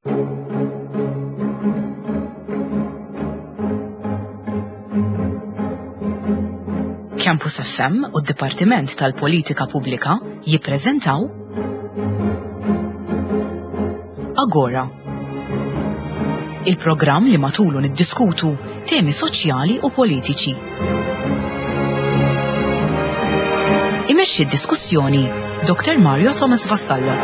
Campus FM u d-Dipartiment tal-Politika Pubblika jippreżentaw Agora. Il-programm li matulu niddiskutu temi soċjali u politiċi. Imexxi d-diskussjoni Dr. Mario Thomas Vassallo.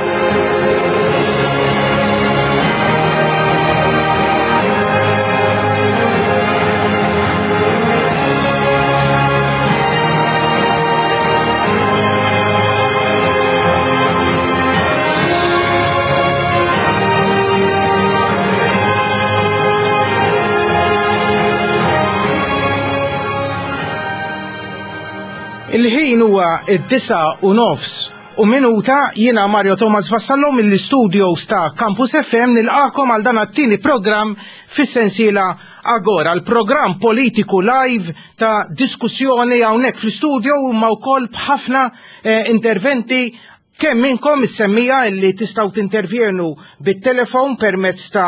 Il-ħin huwa id-9:09 minuta jiena Mario Thomas Vassallo mill-studios ta' Campus FM nilqakom għal dan it-tieni programm fis-sensiela Agora, l-programm politiku live ta' diskussjoni hawnhekk fl-studio ma wkoll b'ħafna interventi kemm minnkom is-semmija li tistgħu tintervjenu bit-telefon permezz ta'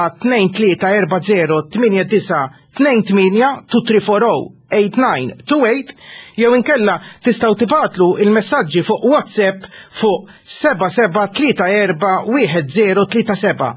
2340-8928 jew inkella tistgħu tibgħatlu il-messaġġi fuq WhatsApp fuq 77341037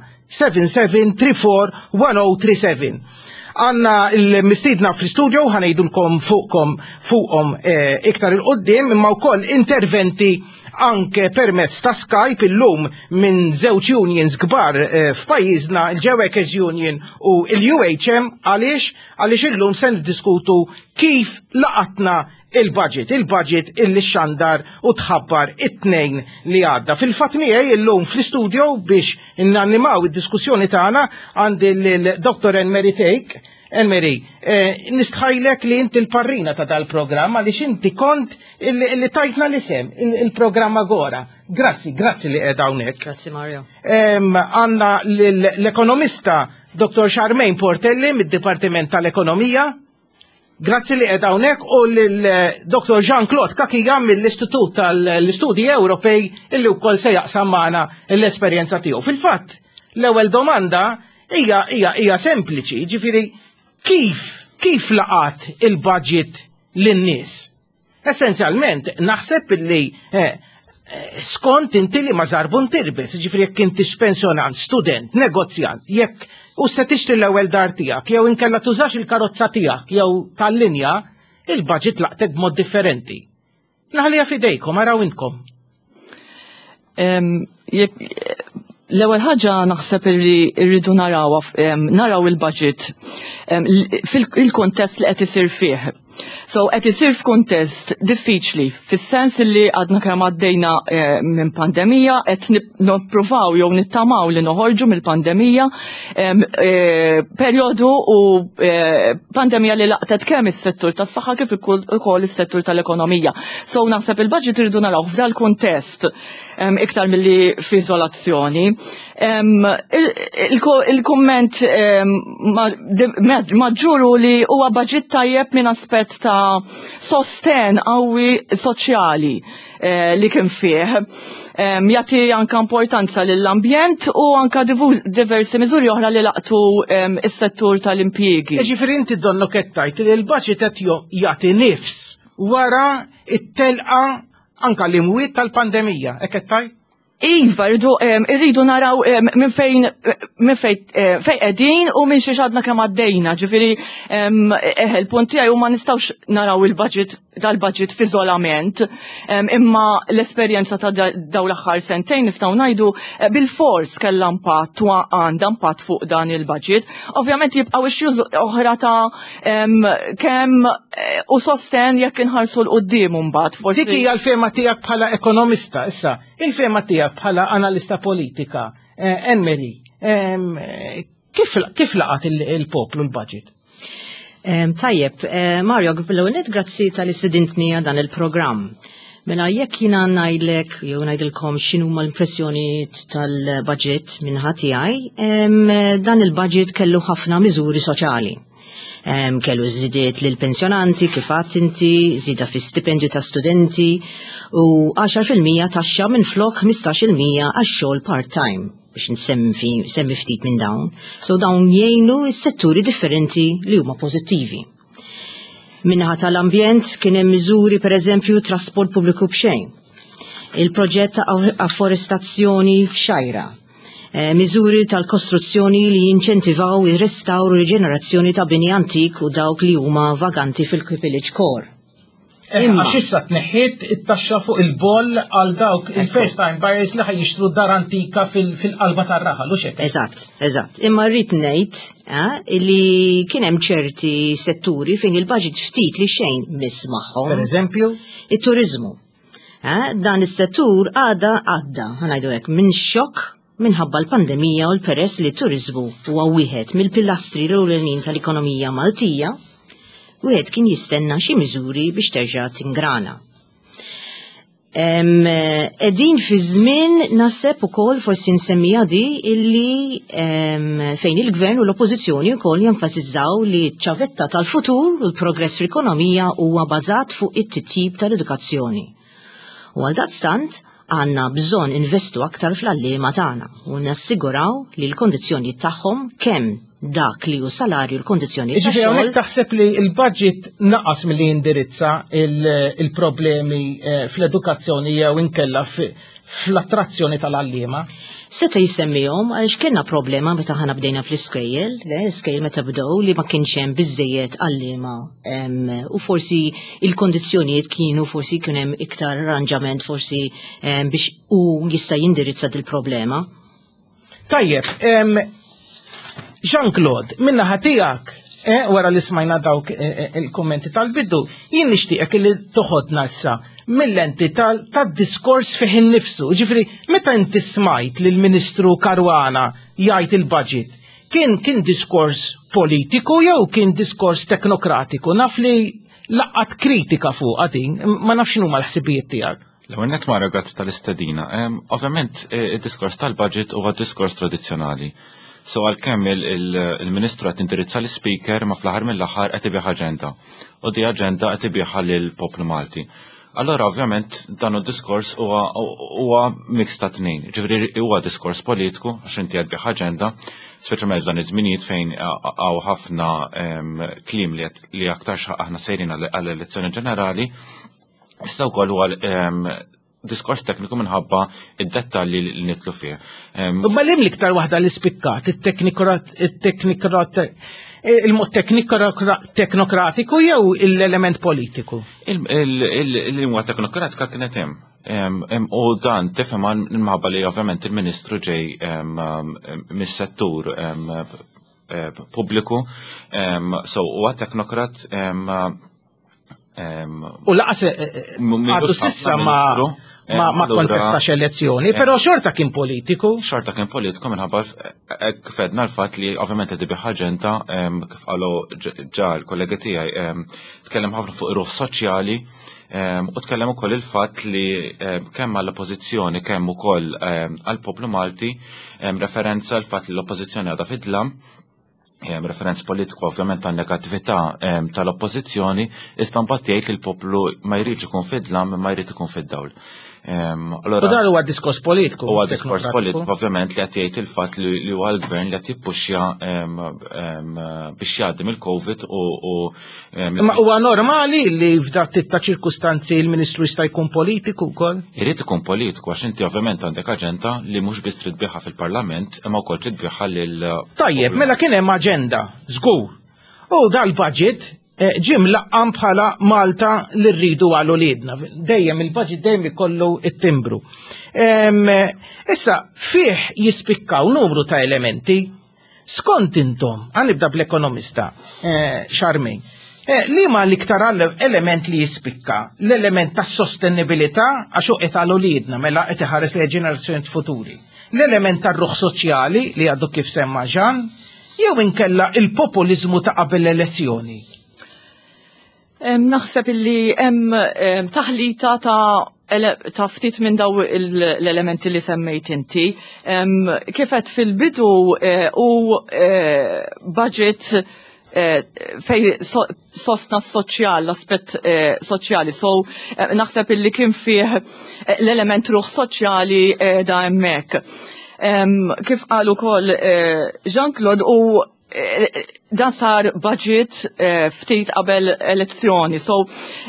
77341037. Għanna il-mistidna fl-studio ħanejdulkom fuqhom iktar il-qoddim imma wkoll interventi anke permezz ta' Skype illum minn żewġ unions kbar f'pajjiżna, il-Ġewekes Union u l-UHM għaliex illum se niddiskutu kif laqatna il-budget illi xandar u tħabbar it-tnejn li għadda. Fil-fatt miegħi illum fl-istudio biex innannimaw id-diskussjoni tagħna għandi l-Dr. Anne-Marie Teik. Anne-Marie, nistħajlek li inti l-parrina ta' dal-programm għaliex inti kont li tajtna l-isem il-programm Agora. Grazzi li qiegħda hawnhekk. Grazzi Mario. Għandna l-ekonomista Dr. Charmaine Portelli mid-Dipartiment tal-Ekonomija. Grazzi li qiegħda hawnhekk u l-Dr. Jean-Claude Kakija mill-Istitut tal-Istudji Ewropej illi wkoll se jaqsam magħna l-esperjenza tiegħu. Fil-fatt, l-ewwel domanda hija sempliċi, ġifieri kif laqat il-budget lin-nies? Essenzjalment naħseb illi skont inti li ma żarbun tirbes, ġifieri jekk inti pensjonant, student, negozjant, jekk u se tixtri l-ewwel dar tiegħek jew inkella tużax il-karozza tiegħek jew tal-linja, il-budget laqtek b'mod differenti. Naħliha f'idejkom, araw intkom. L-ewwel ħaġa naħseb li rridu naraw il-budget fil-kontest li qed isir fih. So qed isir f'kuntest diffiċli, fis-sens li għadna kemm għaddejna minn pandemija qed nippruvaw jew nittamaw li noħorġu mill-pandemija perjodu u pandemija li laqtet kemm is-settur tas-saħħa kif ukoll is-settur tal-ekonomija. So naħseb il-budget irridu naraw f'dal kuntest iktar milli f'iżolazzjoni. Il-kumment maġġuru li huwa budget tajjeb minn aspett ta' sosten qawwi soċjali li kien fih. Jagħti anke importanza lill-ambjent u anke diversi miżuri oħra li laqtu is-settur tal-impjiegi. Ġifieri inti donnu kettajt li l-budget qed jagħti nifs wara it-telqa anke l-imwiet tal-pandemija, hekk kettajt? Iva, irridu naraw minn fejn qegħdin u minn xi xadna kemm għaddejna, ġifieri il-punt tiegħi ma nistgħux naraw il-budget dal-budget f'iżolament, imma l-esperjenza ta' daw l-aħħar sentejn nistgħu ngħidu bil-fors kellha impatt u għandha impatt fuq dan il-budget. Ovvjament jibqgħu issues oħra ta' kemm u sosten jekk inħarsu l-qudiem imbagħad. Dik hija l-fema tiegħek bħala ekonomista issa, il-fema tiegħek bħala analista politika, Anne-Marie, kif laqat il-poplu l-budget? Tajjeb, Mario, l-għunet grazzi tal-istudentni dan il-programm. Mela jekk jina ngħidlek jew ngħidilkom x'inhuma l-impressjoni tal-budget minn ħatijaj, dan il-budget kellu ħafna miżuri soċjali. Kellu żidiet lil pensjonanti kif għadt inti, żieda fis-stipendju ta' studenti u 10% taxxa minn flok 15% għax-xogħol part-time. biex nsemmi ftit minn dawn. So dawn jgħinu s-setturi differenti li huma pożittivi. Minnaħa tal-ambjent kien hemm miżuri pereżempju trasport pubbliku b'xejn. Il-proġett ta' afforestazzjoni f'Xajra. Miżuri tal-kostruzzjoni li jinċentivaw ir-restawru u riġenerazzjoni ta' bini antik u dawk li huma vaganti fil-village core. Għax issa tneħħiet it-taxxa fuq il-boll għal dawk il-first time buyers li ħajjixtru dar antika fil-qalba tar-raħal, u xek. Eżatt. Imma rrid ngħid li kien hemm ċerti setturi fejn il-budget ftit li xejn miss magħhom. Pereżempju? It-turiżmu. Dan is-settur għadda, ħanajdu hekk, minn xokk minħabba l-pandemija u l-peress li t-turizmu huwa wieħed mill-pilastri ewlenin tal-ekonomija Maltija, wieħed kien jistenna xi miżuri biex terġa' tingrana. Qegħdin fi żmien naħseb ukoll forsi nsemmija di illi fejn il-gvern u l-oppożizzjoni wkoll jenfasizzaw li ċ-ċavetta tal-futur u l-progress fl-ekonomija huwa bażat fuq it-titjib tal-edukazzjoni. U għal daqstant għandna bżonn investu aktar fl-għalliema tagħna u nassiguraw li l-kondizzjoni tagħhom kemm dak li hu salarju l-kondizzjoni tax-xogħol. Taħseb li l-budget naqas milli jindirizza il-problemi fl-edukazzjoni jew inkella fl-attrazzjoni tal-għalliema? Seta' jissemmihom għaliex kellna problema meta ħana bdejna fl-iskejjel, l-iskejjel meta bdew li ma kienx hemm biżejjed għalliema u forsi il-kondizzjonijiet kienu forsi kien hemm iktar arranġament forsi biex hu jista' jindirizza dil-problema. Tajjeb, Jean-Claude, minnaħa tiegħek, wara li smajna dawk il-kommenti tal-bidu, jien nixtieqek li toħodna issa mill-lenti tad-diskors fih innifsu. Ġifri, meta inti smajt li l-Ministru Caruana jgħid il-budget, kien diskors politiku jew kien diskors teknokratiku? Naf li laqat kritika fuq għadin, ma nafx huma l-ħsibijiet tiegħek. L-ewwel nett ma' ragazzi tal-istedina. Ovvjament id-diskors tal-budget huwa diskors tradizzjonali. So għalkemm il-Ministru qed indirizza l-Speaker ma fl-aħħar mill-aħħar qed ibih aġenda. U di aġenda qed ibihha lill-poplu Malti. Allora ovvjament dan id-diskors huwa mix ta' tnejn. Ġifieri huwa diskors politiku għax inti qed bih aġenda, speċjalment f'dan iż-żminijiet fejn hawn ħafna kliem li aktar aħna sejrin għall-elezzjoni ġenerali, issa wkoll huwa diskors tekniku minħabba id-dettalji li nitlu fih. Ma l-im liktar waħda li spikkat, il-mod teknokratiku jew l-element politiku? Il-lingwa teknokratika kienet hemm. U dan tifhem minħabba li ovvjament il-Ministru ġej mis-settur pubbliku, so huwa teknokrat u laqas għaddu sissa ma kontestax elezzjoni, pero xorta kien politiku. Xorta kien politiku minħabba fedna l-fatt li ovvjament id ħaġenta kif qalu ġa l-kollegi tiegħi tkellem ħafna fuq ir-ruħ soċjali u tkellem ukoll il-fatt li kemm għall-oppożizzjoni kemm ukoll għall-poplu Malti referenza l-fatt li l-oppożizzjoni għadha fidlam referenz politiku ovvjament għan negattività tal-oppożizzjoni, iżda mbagħad jgħid li l-poplu ma jridx ikun fidlam ma jrid ikun fid-dawl. U dan huwa diskors politiku. Huwa diskors politiku ovvjament li qed jgħid il-fatt li huwa l-gvern li qed jippuxxa biex jgħaddim il-COVID u ma huwa normali li f'dak ta' ċirkustanzi l-Ministru jista' jkun politiku wkoll? Irid ikun politiku għax inti ovvjament għandek aġenda li mhux biss trid tbiegħha fil-Parlament imma wkoll trid tbiegħha lil. Tajjeb, mela kien hemm aġenda, żgur. U dal-budget ġim laqqam bħala Malta li rridu għal uliedna. Dejjem il-budget dejjem ikollu it-timbru. Issa fih jispikkaw numru ta' elementi. Skont intom, għanibda bl-ekonomista, Charmaine, li ma l-iktar element li jispikka? L-element ta' sostenibilità għax qed għal uliedna mela qed iħares li ġenerazzjoni futuri. L-element ta' ruħ soċjali li għaddu kif semma Ġan, jew inkella il-populizmu ta' qabel l-elezzjoni. Naħseb illi hemm taħlita ta' ftit minn daw l-elementi li semmejt inti. Kifet fil-bidu u budget fej sostna soċjal, l-aspett soċjali. So naħseb illi kien fih l-element ruħ soċjali da hemmhekk. kif qalu kol Jean-Claude u dan sar budget ftit qabel elezzjoni, so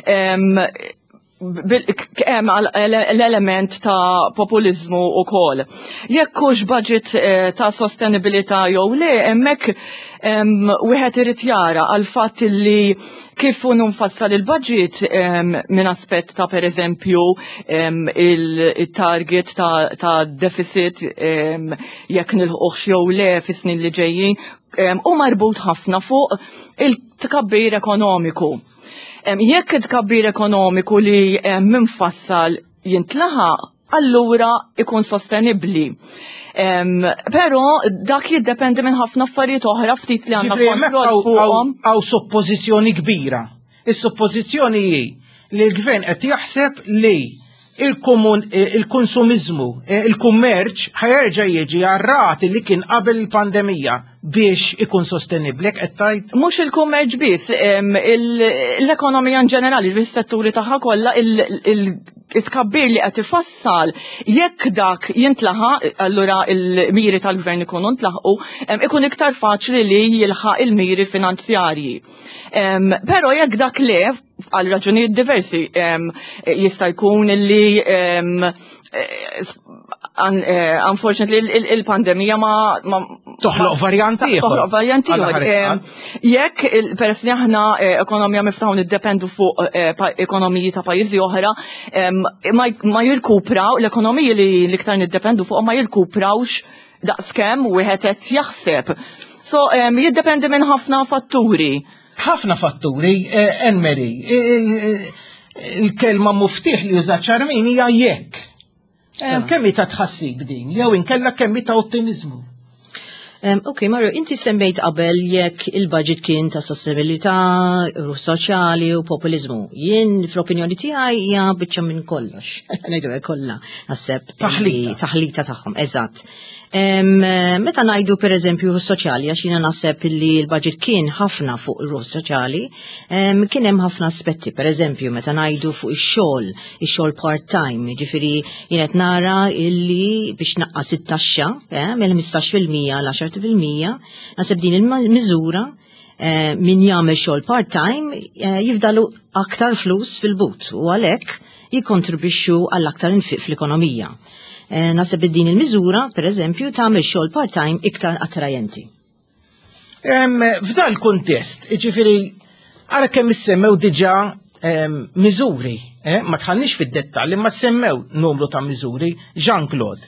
l-element ta' populizmu u kol. Jekkux budget ta' sostenibilità jew le, hemmhekk wieħed irid jara għal fatt li kif unu nfassal il-budget minn aspett ta' pereżempju il-target ta' deficit jekk nilħuħx jew le fis-snin li ġejjin u marbut ħafna fuq il-tkabbir ekonomiku. Jekk it-tkabbir ekonomiku li minfassal jintlaħaq, allura ikun sostenibbli. Però dak jiddependi minn ħafna affarijiet oħra ftit li għandna kontroll fuqhom. Għaw suppożizzjoni kbira. Is-suppożizzjoni hi li l-gvern qed jaħseb li il-konsumizmu, il-kummerċ ħajerġa' jiġi għar-rati li kien qabel il-pandemija biex ikun sostenibli, qed tgħid? Mhux il-kummerċ biss, l-ekonomija in ġenerali, fis-setturi tagħha kollha il-tkabbir li qed ifassal jekk dak jintlaħa, allura il-miri tal-gvern ikunu ntlaħqu, ikun iktar faċli li jilħaq il-miri finanzjarji. Però jekk dak le, għal raġunijiet diversi, jista' jkun li unfortunately il-pandemija ma toħloq varjanti ieħor. Jekk peress li aħna ekonomija miftaħu niddependu fuq ekonomiji ta' pajjiżi oħra, ma jirkupraw l-ekonomiji li iktar niddependu fuq ma jirkuprawx daqskemm wieħed qed jaħseb. So jiddependi minn ħafna fatturi. Ħafna fatturi, Enmeri, il-kelma muftiħ li juża Ċarmin hija jekk. Kemmi ta' tħassib din, jew inkella kemmi ta' ottimizmu. Ok, Mario, inti semmejt qabel jekk il-budget kien ta' sostenibilità, soċjali u populizmu. Jien fl-opinjoni tiegħi hija biċċa minn kollox. Ngħidu kollha naħseb taħlita tagħhom, eżatt. Meta ngħidu pereżempju soċjali għax jiena naħseb li l-budget kien ħafna fuq ir-ruħ soċjali, kien hemm ħafna aspetti, pereżempju meta ngħidu fuq ix-xogħol part-time, jiġifieri jien qed nara illi biex naqqas it-taxxa mill-15% għal 10%, naħseb din il-miżura min jagħmel xogħol part-time jifdalu aktar flus fil-but u għalhekk jikkontribwixxu għall aktar infiq fl-ekonomija. Naseb din il-miżura, per eżempju, tagħmel xogħol part-time iktar attrajenti. F'dan il-kuntest, ġifieri għalhekk kemm issemmew diġà miżuri, ma tħallniex fid-dettall, imma semmew numru ta' miżuri, Jean-Claude.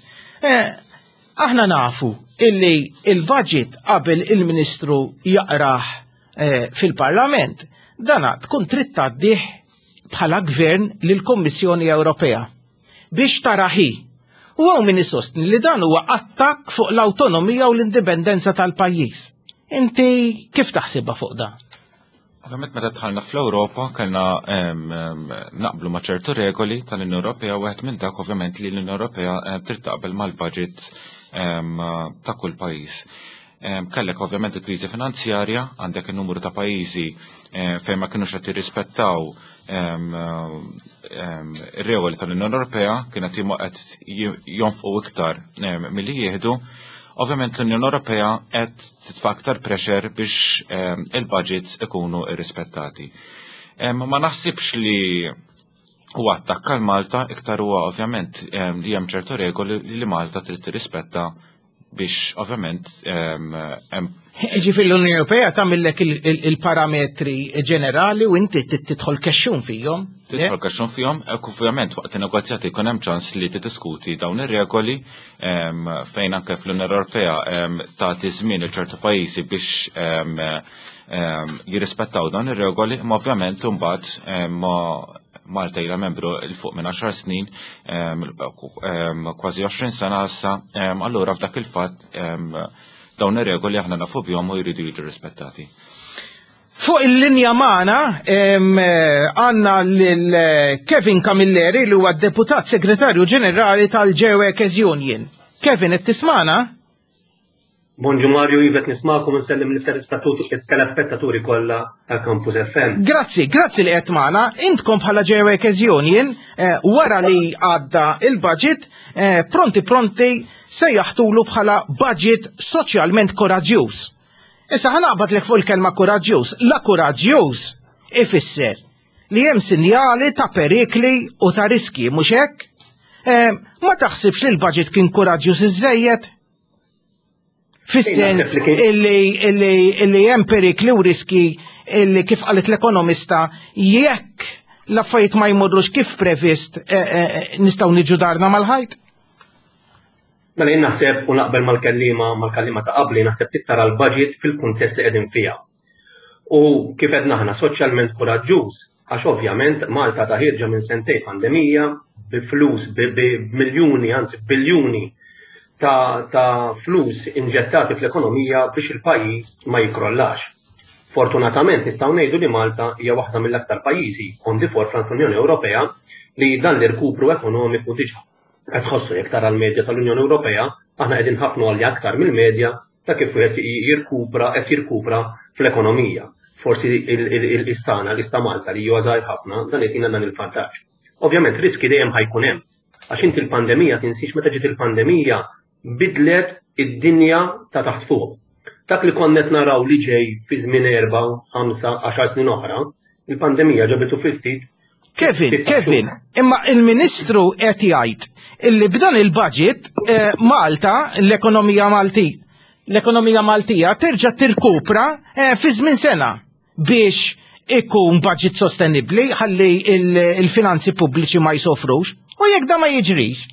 Aħna nafu illi il-budget qabel il-Ministru jaqrah fil-Parlament, dana tkun trid tgħaddih bħala gvern lill-Kummissjoni Ewropea biex taraħi. U għaw min isostni li dan huwa attakk fuq l-autonomija u l-indipendenza tal-pajjiż. Inti kif taħsibha fuq dan? Ovvjament meta dħalna fl-Ewropa kellna naqblu ma' ċertu regoli tal-Unjoni Ewropea u għed minn dak ovvjament li l-Unjoni Ewropea trid taqbel mal-budget ta' kull pajjiż. Kellek ovvjament il-kriżi finanzjarja, għandek il-numru ta' pajjiżi fejn ma kinux qed jirrispettaw ir-regoli tal-Unjoni Ewropea kienet qed jonfqu iktar milli jieħdu. Ovvjament l-Unjoni Ewropea qed titfa' aktar pressure biex il-budgets ikunu irrispettati. Ma naħsibx li huwa attakk għal Malta iktar huwa ovvjament li hemm ċertu regoli li Malta trid tirrispetta biex ovvjament Ġifieri l-Unjoni Ewropea tagħmellek il-parametri ġenerali u inti tidħol kexxun fihom. Tidħol kexxun fihom, ovvjament waqt in-negozjati jkun hemm ċans li tiddiskuti dawn ir-regoli fejn anke fl-Unjoni Ewropea tagħti żmien il ċertu pajjiżi biex jirrispettaw dawn ir-regoli, ma ovvjament imbagħad Malta ilha membru il-fuq minn 10 snin, kważi 20 sena issa, allura f'dak il-fatt dawn ir-regoli aħna nafu bihom u jridu jiġu rispettati. Fuq il-linja magħna għandna lil Kevin Camilleri li huwa deputat segretarju ġenerali tal-Ġewekes Union. Kevin, qed tismana? Bonġu Mario, jivet nismakum nsellim l-telespettaturi kollha tal-Campus FM. Grazzi li qed magħna. Intkom bħala Ġewekes Union wara li għadda il-budget pronti se jaħtulu bħala budget soċjalment koraġġjuż. Issa ħanaqbad lek fuq il-kelma koraġġjuż. La koraġġjuż ifisser li hemm sinjali ta' perikli u ta' riski, mhux hekk? Ma taħsibx li l-budget kien koraġġjuż iżejjed? Fis-sens illi hemm perikli u riski illi kif qalet l-ekonomista jekk l-affarijiet ma jmorrux kif previst nistgħu niġu darna mal-ħajt? Mela jien naħseb u naqbel mal-kallima ta' qabli naħseb tittara l-budget fil-kuntest li qegħdin fiha. U kif qed naħna soċjalment koraġġjuż għax ovvjament Malta ta' ħirġa minn sentejn pandemija bi flus b'miljuni anzi biljuni ta' flus inġettati fl-ekonomija biex il-pajjiż ma jikrollax. Fortunatament nistgħu ngħidu li Malta hija waħda mill-aktar pajjiżi on the forefront fl-Unjoni Ewropea li dan l-irkupru ekonomiku diġà qed tħossu jekk tara l-medja tal-Unjoni Ewropea aħna qegħdin ħafna għalja aktar mill-medja ta' kif qed jirkupra fl-ekonomija. Forsi l-ista Malta li huwa żgħir ħafna dan qed dan il-vantaġġ. Ovvjament riski dejjem ħajkun hemm. Għax inti l-pandemija tinsix meta ġiet il-pandemija bidlet id-dinja ta' taħt fuq. Dak li konnet naraw li ġej fi żmien 4, 5, 10 snin oħra, il-pandemija ġabitu fil-ftit. Kevin, imma il-Ministru qed jgħid illi b'dan il-budget Malta, l-ekonomija Maltija terġa' tirkupra fi żmien sena biex ikun budget sostenibbli ħalli il-finanzi pubbliċi ma jsofrux u jekk da ma jiġrix.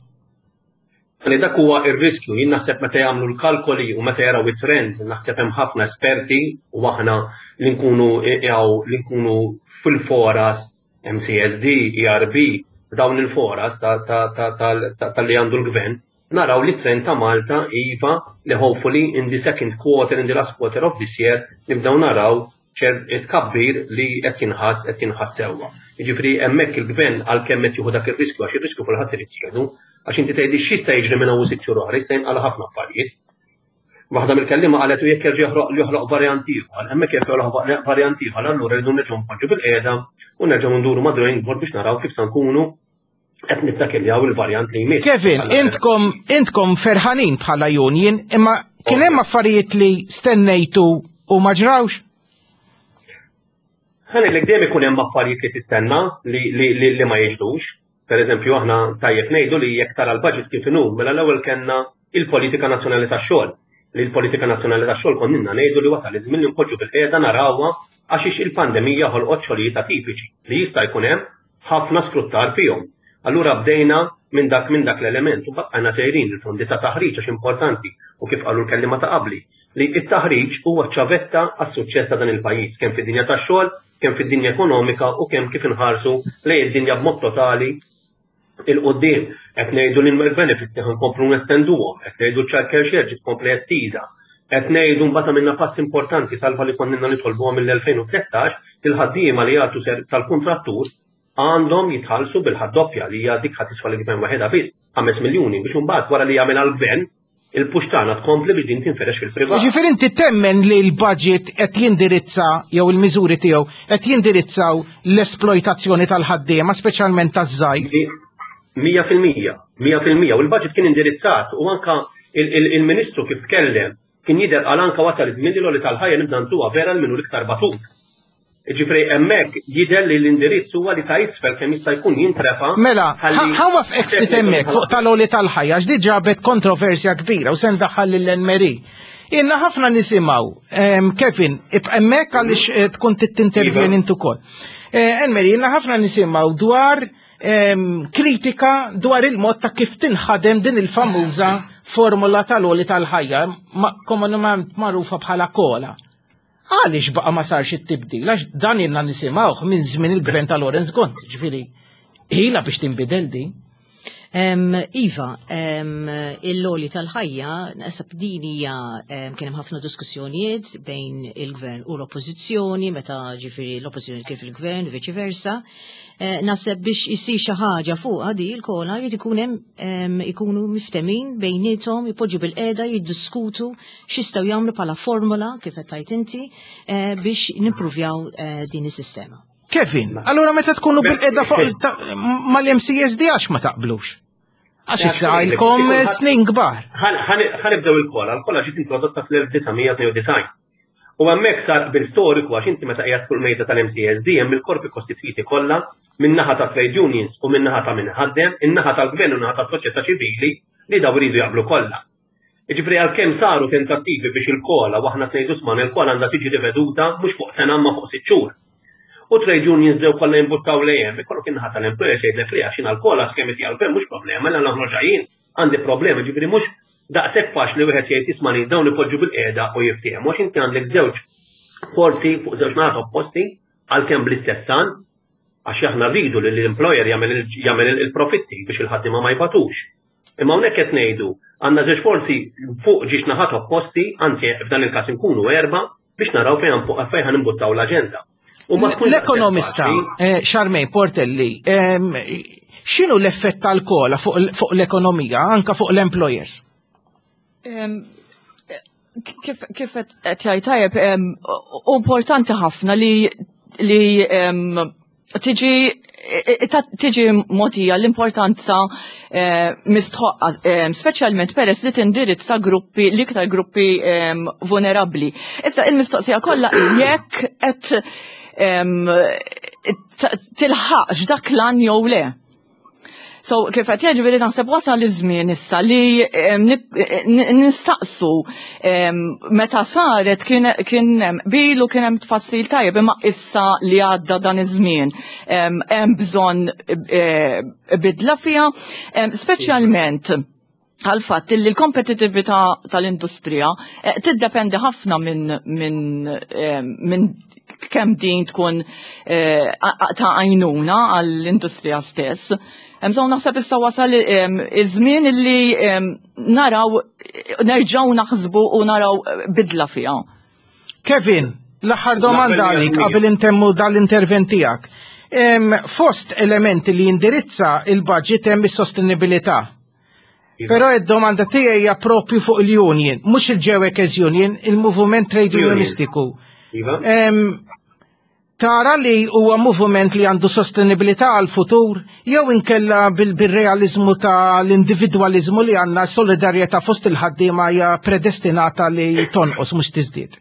Dak huwa ir-riskju, jien naħseb meta jagħmlu l-kalkoli u meta jaraw it-trends, naħseb hemm ħafna esperti u aħna li nkunu fil-foras MCSD, ERB, dawn il-foras tal-li għandu l-gvern, naraw li trend ta' Malta iva li hopefully in the second quarter, in the last quarter of this year, nibdaw naraw it-kabbir li qed jinħass sewwa. Jiġifieri hemmhekk il-gvern għalkemm qed jieħu dak ir-riskju għax ir-riskju kulħadd irid jieħdu, għax inti tgħidli x'jista' jiġri minn hawn 6 xhur oħra, jista' jinqala ħafna affarijiet. Waħda mill-kelliema qalet u jekk jerġa' joħloq varjanti ieħor, hemmhekk jekk joħloq varjanti ieħor allura rridu nerġgħu npoġġu bil-qiegħda u nerġgħu nduru ma' drawing board biex naraw kif se nkunu qed nittakiljaw il-varjant li jmiss. Kevin, intkom ferħanin bħala union, imma kien hemm affarijiet li stennejtu u ma ġrawx? Ħanilek dejjem ikun hemm affarijiet li tistenna li ma jiġdux. Pereżempju aħna tajjeb ngħidu li jekk tara l-budget kif inhu, mela l-ewwel kellna il-politika nazzjonali tax-xogħol. Li l-politika nazzjonali tax-xogħol konna ngħidu li wasal iż-żmien li npoġġu bil-qiegħda narawha għax il-pandemija ħolqot xogħlijiet atipiċi li jista' jkun hemm ħafna sfruttar fihom. Allura bdejna minn dak l-element u baqgħna sejrin il-fondi ta' taħriġ għax importanti u kif qalu l-kelliema ta' qabli li t-taħriġ huwa ċavetta għas-suċċess ta' dan il-pajjiż kemm fid-dinja tax-xogħol, kemm fid-dinja ekonomika u kemm kif inħarsu lejn id-dinja b'mod totali il-qoddim. Qed ngħidu l-benefits li ħankomplu nestenduhom, qed ngħidu l-childcare share ġiet tkompli estiża. Qed ngħidu mbagħad minna pass importanti salva li konna nitolbuhom mill-2013 il-ħaddiema li jagħtu tal-kuntrattur għandhom jitħallsu bil-ħaddoppja li hija dik ħatisfa li gvern waħedha biss 5 miljuni biex imbagħad wara li jagħmel għall-gvern il-puxtana tkompli biex din tinferex fil-privat. Ġifieri inti temmen li l-budget qed jindirizza jew il-miżuri tiegħu qed jindirizzaw l-esploitazzjoni tal-ħaddiema speċjalment taż-żgħir. 100% u l-budget kien indirizzat u anka il-Ministru kif tkellem kien jidher għal anka wasal iż-żmien li l-oli tal-ħajja nibda ntuha vera l-minu l-iktar batut. Ġifri hemmhekk jidher li l-indirizz huwa li ta' isfel kemm jista' jkun jintrefa. Mela, ħawa f'ex hemmhekk fuq tal-oli tal-ħajja x'di ġabet kontroversja kbira u se ndaħħal lill-Enmeri. Inna ħafna nisimgħu, Kevin, hemmhekk għaliex tkun tintervjeni int ukoll. Enmeri, inna ħafna nisimgħu dwar kritika dwar il-mod ta' kif tinħadem din il-famuża formula tal-oli tal-ħajja, komunement magħrufa bħala kola. Għaliex baqa ma sarx it-tibdil, għax dan jenna nisimgħuh minn żmien il-gvern ta' Lorenz Gonzi, ġifieri ħila biex tinbidel di. Iva, il-loli tal-ħajja, nasab din hija kien hemm ħafna diskussjonijiet bejn il-gvern u l-oppożizzjoni, meta ġifieri l-oppożizzjoni kif il-gvern u viċi versa. Naseb biex isir xi ħaġa fuqha di l-kola jrid ikun hemm ikunu miftemin bejniethom, ipoġġu bil-qiegħda jiddiskutu x'jistgħu jagħmlu bħala formula kif qed tajt inti biex nimpruvjaw din is-sistema. Kevin, allura meta tkunu bil-qiegħda fuq mal-MCSD għax ma taqblux? Għax issa għajlkom snin kbar. Ħanibdew il-kola, l-kola ġiet introdotta fl-1992. U hemmhekk sar bil-storiku għax inti meta qiegħed fuq mejda tal-MCSD hemm il-korpi kostitwiti kollha min-naħa ta' trade unions u min-naħa ta' min ħaddem, in-naħa tal-gvern u naħa tas-soċjetà ċivili li daw iridu jaqblu kollha. Jiġifieri għalkemm saru tentattivi biex il-kola waħna tgħidu sman il-kola għandha tiġi riveduta mhux fuq sena ma fuq 6 xhur. U trade unions dew kollha jimbuttaw lejhem, ikollok innaħa tal-employers jgħidlek li għax l-kola skemmet jgħalfem mhux problema, l aħna ġajjin għandi problema, ġifieri mhux daqshekk faċli wieħed jgħid ismani dawn ipoġġu bil-qiegħda u jiftehom. Għax inti għandek żewġ forsi fuq żewġ naħat opposti għalkemm bl-istess san għax aħna rridu li l-employer jagħmel il-profitti biex il-ħaddiema ma jbatux. Imma hawnhekk qed ngħidu għandna żewġ forsi fuq ġiex naħat opposti, anzi f'dan il-każ inkunu erba' biex naraw fejn ħanimbuttaw l-aġenda. L-ekonomista Charmaine Portelli, x'inhu l-effett tal-kola fuq l-ekonomija, anka fuq l-employers? Kif qed jgħid tajjeb, importanti ħafna li tiġi mogħtija l-importanza mistħoqqa, speċjalment peress li tindirizza gruppi l-iktar gruppi vulnerabbli. Issa il-mistoqsija kollha jekk qed tilħaqx dak lan jew le. So, kif qed jiġifieri naħseb wasal iż-żmien issa li nistaqsu meta saret kien hemm bilu kien hemm tfassil tajjeb imma issa li għadda dan iż-żmien hemm bżonn bidla fiha, speċjalment għal-fatt li l-kompetitività tal-industrija tiddependi ħafna minn kemm din tkun ta' għajnuna għall-industrija stess. Bżonn naħseb issa wasal iż-żmien illi naraw nerġgħu naħsbu u naraw bidla fiha. Kevin, l-aħħar domanda għalik qabel intemmu dal-intervent tiegħek. Fost elementi li jindirizza il-budget hemm is-sostenibilità. Però id-domanda tiegħi hija proprju fuq il-union, mhux il-Ġewekes Union, il-moviment trade unionistiku. Tara li huwa moviment li għandu sostenibilità għal futur jew inkella bil-realizmu tal-individualizmu li għandna solidarjetà fost il-ħaddiema hija predestinata li tonqos mhux tiżdied.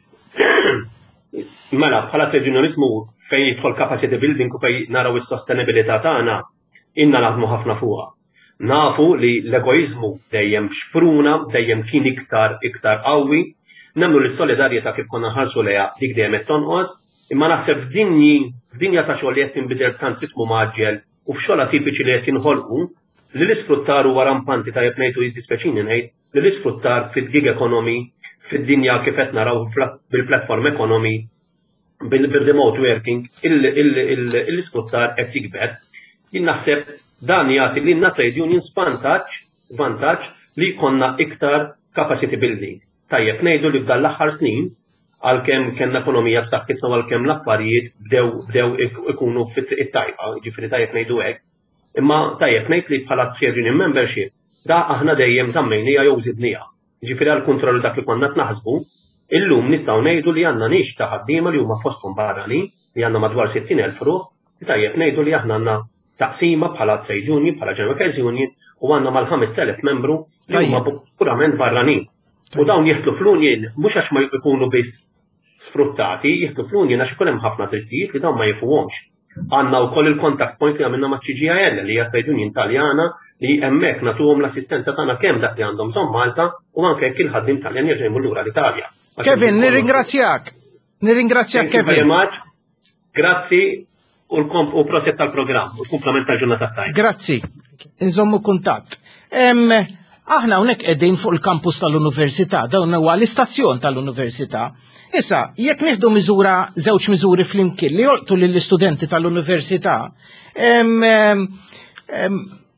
Mela, bħala trade unionizmu fejn jidħol capacity building u fejn naraw is-sostenibilità tagħna inna naħdmu ħafna fuqha. Nafu li l-egoizmu dejjem xpruna, dejjem kien iktar qawwi, nemmnu li s-solidarjetà kif konna ħarsu lejha dik dejjem qed tonqos, imma naħseb f'dinja ta' xogħol li qed tinbidel tant ritmu maġġel u f'xogħla tipiċi li qed jinħolqu li l-isfruttar huwa rampanti ta' ngħidu jiddispeċini ngħid li l-isfruttar fil-gig economy fid-dinja kif qed naraw bil-platform economy bil-remote working l-isfruttar qed jikber. Jien naħseb dan jagħti lilna trade unions vantaġġ li jkollna iktar capacity building. Tajjeb ngħidu li f'dan l-aħħar snin għalkemm kellna ekonomija b'saħħitna u għalkemm l-affarijiet bdew ikunu fit-tajba, ġifieri tajjeb ngħidu hekk. Imma tajjeb ngħid li bħala trade union membership da aħna dejjem żammejnija jew żidnija. Ġifieri għal kontroll dak li konna naħsbu, illum nistgħu ngħidu li għandna nix ta' ħaddiema li huma fosthom barranin li għandna madwar 60,000 ruħ, tajjeb ngħidu li aħna għandna taqsima bħala trade union, bħala Ġewekes Union u għandna mal-5,000 membru li huma purament barranin. U dawn jieħdu fl-union mhux għax ma jkunu biss sfruttati, jieħdu fl-union għax ikun hemm ħafna drittijiet li dawn ma jifuhomx. Għandna wkoll il-contact point li għamilna ma' CGIL li hija trade union Taljana li hemmhekk nagħtuhom l-assistenza tagħna kemm dak li għandhom bżonn Malta u anke jekk il-ħaddiem Taljan jerġa' jmur lura l-Italja. Kevin, nirringrazzjak. Nirringrazzjak Kevin. Grazzi u proset tal-programm u l-kumplament tal-ġurnata tajba. Grazzi. Inżommu kuntatt. Aħna hawnhekk qegħdin fuq il-kampus tal-Università, dawn huwa l-istazzjon tal-Università. Issa, jekk nieħdu żewġ miżuri flimkien li jolqtu lill-istudenti tal-Università,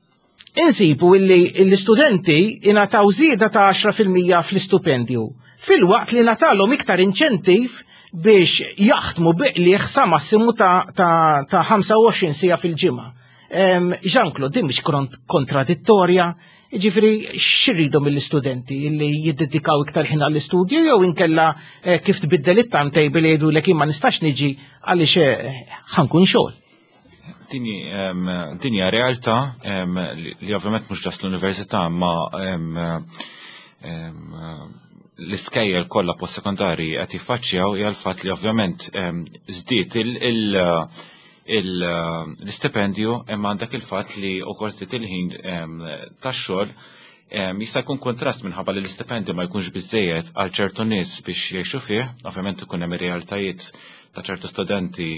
insibu illi l-istudenti ingħataw żieda ta' 10% fl-istipendju, fil-waqt li ngħatalhom iktar inċentiv biex jaħdmu biqliħ sa massimu ta' 25 sija fil-ġimgħa. Jean-Claude, din mhix kontradittorja, ġifiri xirridu mill-istudenti li jiddedikaw iktar ħin għall-istudju jew inkella kif tbiddel it-timetable jgħidulek ma nistax niġi għaliex ħankun xogħol. Dinja realtà li ovvjament mhux ġas l-università ma l-iskejjel kollha post-sekondari qed jiffaċċjaw hija l-fatt li ovvjament żdied l-istipendju imma għandek il-fatt li wkoll żdied il-ħin tax-xogħol jista' jkun kontrast minħabba li l-istipendju ma jkunx biżżejjed għal ċertu nies biex jgħixu fih, ovvjament ikun hemm ir-realtajiet ta' ċertu studenti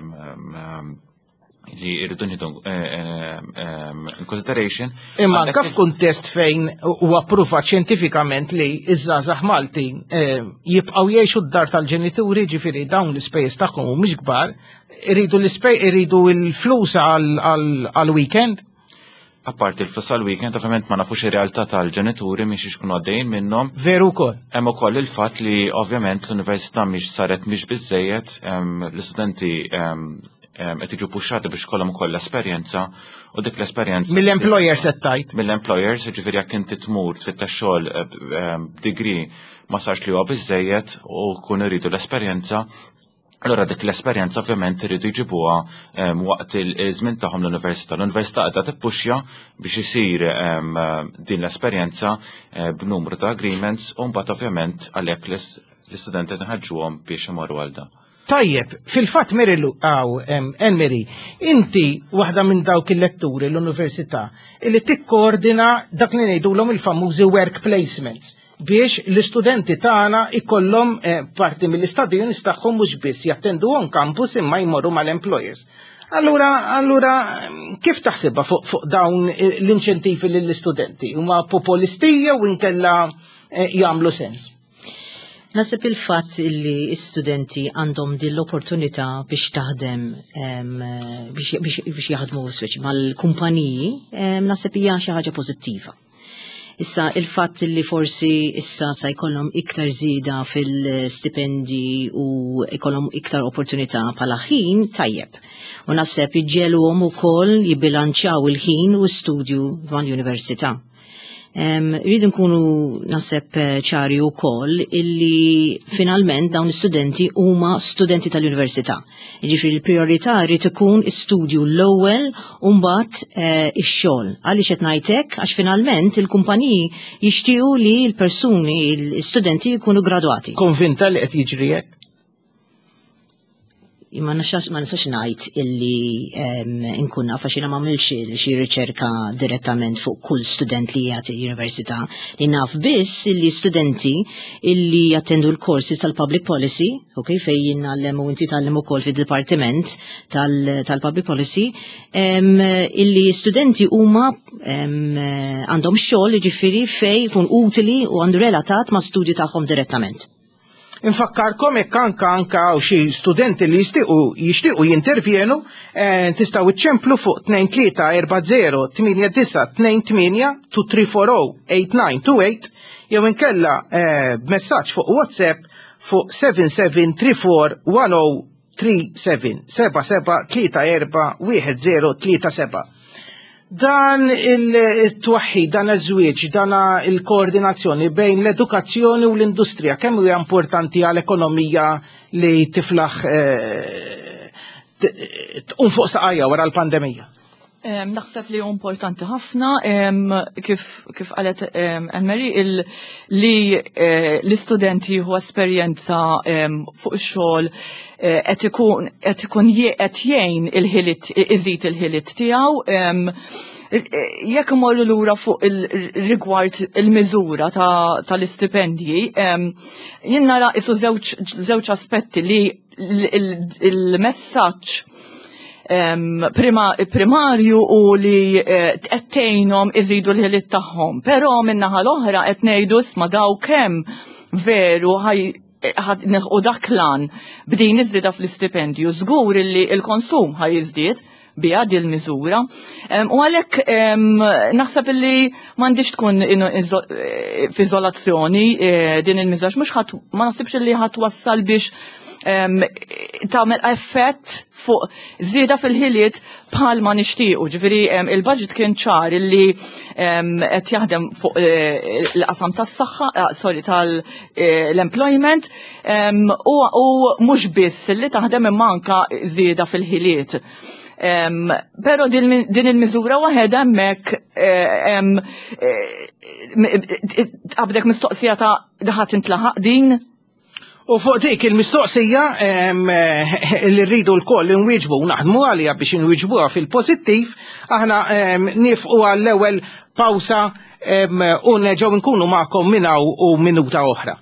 li irridu nieħdu in consideration. Imma anke f'kuntest fejn huwa pruvat xjentifikament li iż-żgħażagħ Maltin jibqgħu jgħixu d-dar tal-ġenituri, ġifieri dawn l-ispejjeż tagħhom mhumiex kbar, iridu l-flus għall-weekend. Apparti l-flus għall-weekend, ovvjament ma nafux ir-realtà tal-ġenituri mhix ikunu għaddejjin minnhom. Veru wkoll. Hemm ukoll il-fatt li ovvjament l-università saret mhix biżżejjed, l-istudenti qed jiġu puxxati biex kollhom ukoll esperjenza u dik l-esperjenza mill-employers qed tajt. Mill-employers, jiġifieri jekk inti tmur tfittex xogħol degree ma sarx li huwa biżżejjed u kun iridu l-esperjenza, allura dik l-esperjenza ovvjament iridu jġibuha waqt il-żmien tagħhom l-università. L-università qiegħda tippuxxa biex isir din l-esperjenza b'numru ta' agreements u mbagħad ovvjament għalhekk l-istudenti nħeġġuhom biex imorru għal dan. Tajjeb, fil-fatt Mary, inti waħda minn dawk il-letturi l-università illi tikkoordina dak li ngħidulhom il-famużi work placements biex l-istudenti tagħna ikollhom parti mill-istudjoni tagħhom mhux biss jattendu on campus imma jmorru mal-employers. Allura kif taħsibha fuq dawn l-inċentivi lill-istudenti? Huma populistija u inkella jagħmlu sens? Nasib il-fatt li studenti għandhom din l-opportunità biex taħdem biex jaħdmu speċi mal-kumpaniji, nasib hija xi ħaġa pożittiva. Issa il-fatt li forsi issa sa jkollhom iktar żieda fil-stipendi u jkollhom iktar opportunità bħala ħin tajjeb. U naħseb jiġġelhom ukoll jibbilanċjaw il-ħin u studju mal-università. Rridu nkunu naħseb ċari wkoll illi finalment dawn l-istudenti huma studenti tal-università. Jiġifieri l-prijorità jrid ikun istudju l-ewwel u mbagħad ix-xogħol. Għaliex qed ngħidlek għax finalment il-kumpaniji jixtiequ li l-persuni l-istudenti jkunu gradwati. Konvinta li qed jiġri hekk? Ma nistax ngħid illi nkun naf għax jiena m'għamilx xi riċerka direttament fuq kull student li jagħti università. Li naf biss illi studenti illi jattendu l-korsi tal-public policy, fejn jinnallem u inti tgħallem ukoll fid-dipartiment tal-public policy, illi studenti huma għandhom xogħol jiġifieri fejn jkun utili u għandu relatat ma' studju tagħhom direttament. Infakkarkom hekk anke xi studenti li jixtiequ jintervjenu tistgħu iċċemplu fuq 2340-8928 jew inkella b'messaġġ fuq WhatsApp fuq 77341037 77341037. Dan il-twaħħid, dan iż-żwieġ, dan il-koordinazzjoni bejn l-edukazzjoni u l-industrija kemm huwa importanti għall-ekonomija li tiflaħ tqum fuq saqajja wara l-pandemija? Naħseb li importanti ħafna kif qalet Anne-Marie li l-istudenti jieħu esperjenza fuq ix-xogħol qed ikun jgħin il-ħiliet iżid il-ħiliet tiegħu. Jekk imorru lura fuq rigward il-miżura tal-istipendji, jien nara isu żewġ aspetti li il-messaġġ primarju u li tqettejnhom iżidu l-ħiliet tagħhom. Però min-naħa l-oħra qed ngħidu isma' daw kemm veru u dak lan b'din iżida fl-istipendju. Żgur li l-konsum ħajjiżdied biha din il-miżura. U għalhekk naħseb li m'għandix tkun f'izolazzjoni din il-miżura, ma naħsibx li ħatwassal biex tagħmel effett fuq żieda fil-ħiliet bħal ma nixtiequ. Ġifieri il-budget kien ċar illi qed jaħdem fuq il-qasam tas-saħħa, tal-employment u mhux biss li taħdem imma anke żieda fil-ħiliet. Pero din il-miżura waħedha hemmhekk tqabdek mistoqsija ta' daħat intlaħaq din. U fuq dik il-mistoqsija li rridu l-koll nwieġbu naħdmu għalija biex nwieġbuha fil-pożittiv, aħna nifqu għall-ewwel pawsa u nerġgħu nkunu magħkom minn hawn u minuta oħra.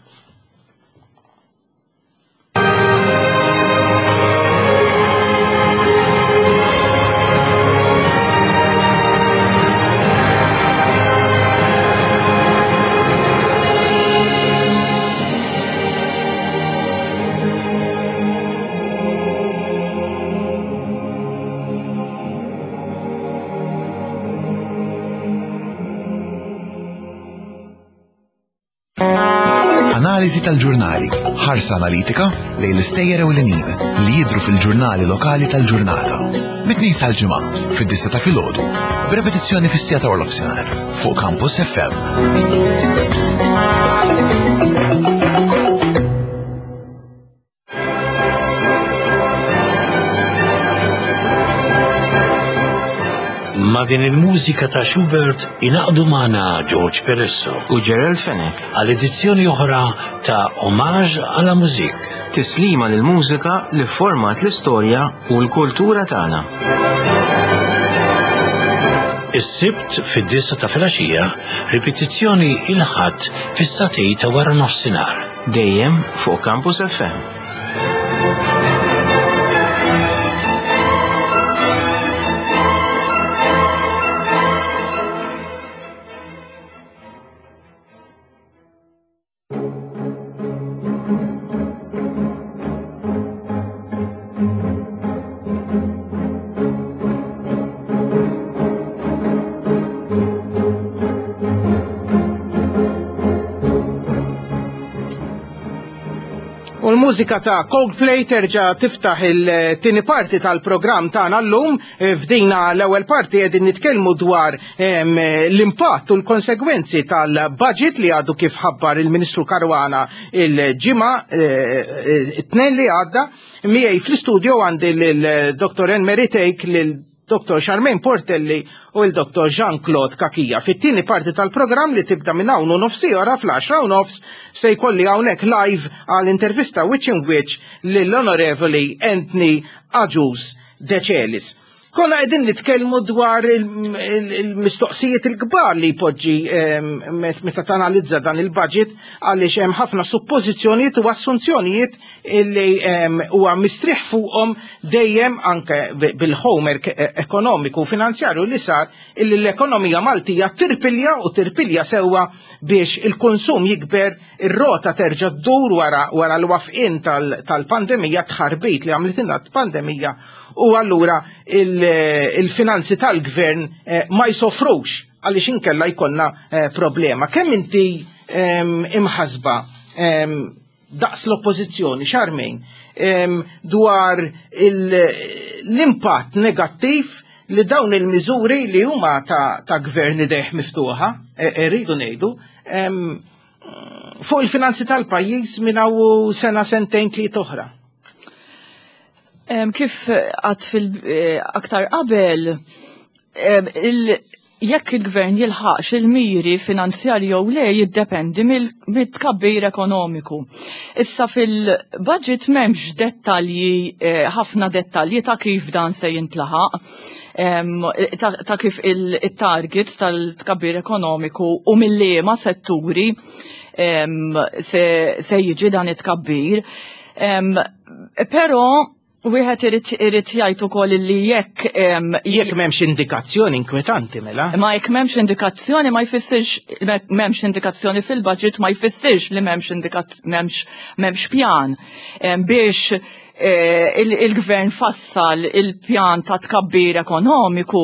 Analiżi tal-ġurnali, ħarsa analitika lejn l-istejjer ewlenin li jidhru fil-ġurnali lokali tal-ġurnata. Mit-tnien sal-ġimgħa fid-9 ta' filgħodu, b'repetizzjoni fis-sija ta' nofsinhar fuq Campus FM. Ma' din il-mużika ta' Schubert inaqdu magħna George Peresso u Gerald Fenech għal-edizzjoni oħra ta' Omaġ għala mużik. Tislima lill-mużika li format l-istorja u l-kultura tagħna. Is-sibt fid-9 ta' filgħaxija, ripetizzjoni il-ħadd fis-satej ta' wara nofsinhar. Dejjem fuq Campus FM. Il-mużika ta' Coldplay terġa' tiftaħ il-tieni parti tal-programm tagħna llum. F'dina l-ewwel parti qegħdin nitkellmu dwar l-impatt u l-konsegwenzi tal-budget li għadu kif ħabbar il-Ministru Caruana il-ġimgħa it-tnejn li għadda. Miegħi fl-istudio għandi l-Dr. Elmery Tejk, Dr. Charmaine Portelli u l-Dr. Jean-Claude Kakija. Fit-tieni parti tal-programm li tibda minn hawn u nofsi ora fl-10 u nofs se jkolli hawnhekk live għall-intervista wiċċ in wiċċ lill-Onorevoli Anthony Agius De Celis. Konna qegħdin nitkellmu dwar il-mistoqsijiet il-kbar li jpoġġi meta tanalizza dan il-budget għaliex hemm ħafna suppożizzjonijiet u assunzjonijiet li huwa mistrieħ fuqhom dejjem anke bil-homework ekonomiku u finanzjarju li sar illi l-ekonomija Maltija tirpilja sewwa biex il-konsum jikber, ir-rota terġa' ddur wara l-wafqin tal-pandemija tħarbit li għamlet il-pandemija. U allura il-finanzi tal-gvern ma jsofrux għaliex inkella jkollna problema. Kemm inti imħasba daqs l-oppożizzjoni Charmaine dwar l-impatt negattiv li dawn il-miżuri li huma ta' gvern idejh miftuħa, rridu ngħidu, fuq il-finanzi tal-pajjiż minn hawn sena sentejn tliet oħra. Kif għad fil-aktar qabel, jekk il-gvern jilħaqx il-miri finanzjari jew le jiddependi mill-tkabbir ekonomiku. Issa fil-budget m'hemmx dettalji, ħafna dettalji ta' kif dan se jintlaħaq, ta' kif il-targets tal-tkabbir ekonomiku u mill-liema setturi se jiġi dan it-tkabbir. Però wieħed irid jgħid ukoll li jekk m'hemmx indikazzjoni inkwetanti mela. Ma jekk m'hemmx indikazzjoni ma jfissirx m'hemmx indikazzjoni fil-budget ma jfissirx li m'hemmx pjan biex il-gvern fassal il-pjan ta' tkabbir ekonomiku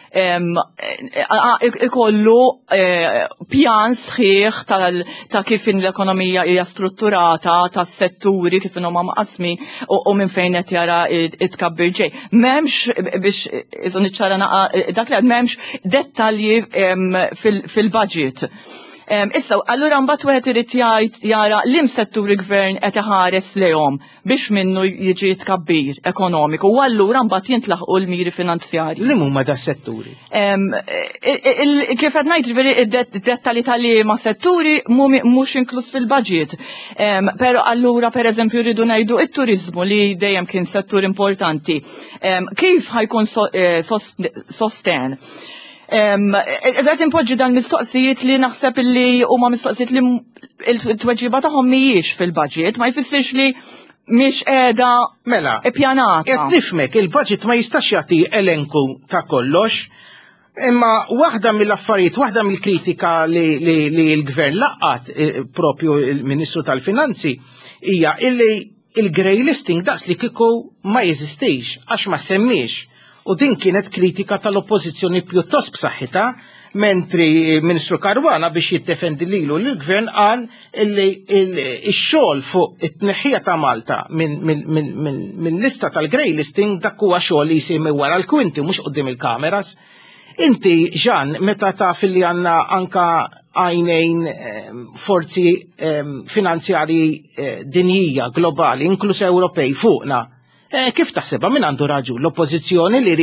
ikollu pjan sħiħ ta' kif l-ekonomija hija strutturata, ta' setturi kif huma maqasmi u minn fejn qed jara it-tkabbir ġej. M'hemmx biex iżu niċċara dak li m'hemmx dettalji fil-budget. Issa, allura mbagħad wieħed irid jgħid jara limm setturi gvern qed iħares lejhom biex minnu jiġi tkabbir ekonomiku u allura mbagħad jintlaħqu l-miri finanzjarji. Li huma da setturi? Kif qed ngħid ġifieri id-dettalji tal-liema setturi mhux inkluż fil-budget. Però allura pereżempju rridu ngħidu it-turiżmu li dejjem kien settur importanti. Kif ħajkun sosten? Għet impoġġi dan mistoqsijiet li naħseb li huma mistoqsijiet li il-tweġiba tagħhom mhijiex fil-budget, ma jfissirx li mhix qiegħda ippjanata. Qed nifhmek il-budget ma jistax jagħti elenku ta' kollox, imma waħda mill-affarijiet, waħda mill-kritika li l-gvern laqqat propju il-Ministru tal-Finanzi hija illi il-grey listing daqs li kieku ma jeżistix għax ma semmiex. U din kienet kritika tal-oppożizzjoni pjuttost b'saħħitha, mentri Ministru Caruana biex jiddefendi lilu l-gvern qal illi x-xogħol fuq it-tneħħija ta' Malta minn lista tal-grey listing dak huwa xogħol li jsir wara l-kwinti mhux quddiem il-kameras. Inti Ġan, meta taf li għandna anka għajnejn forzi finanzjarji dinjija globali, inkluż Ewropej fuqna, kif taħsebha min għandu raġun? L-oppożizzjoni li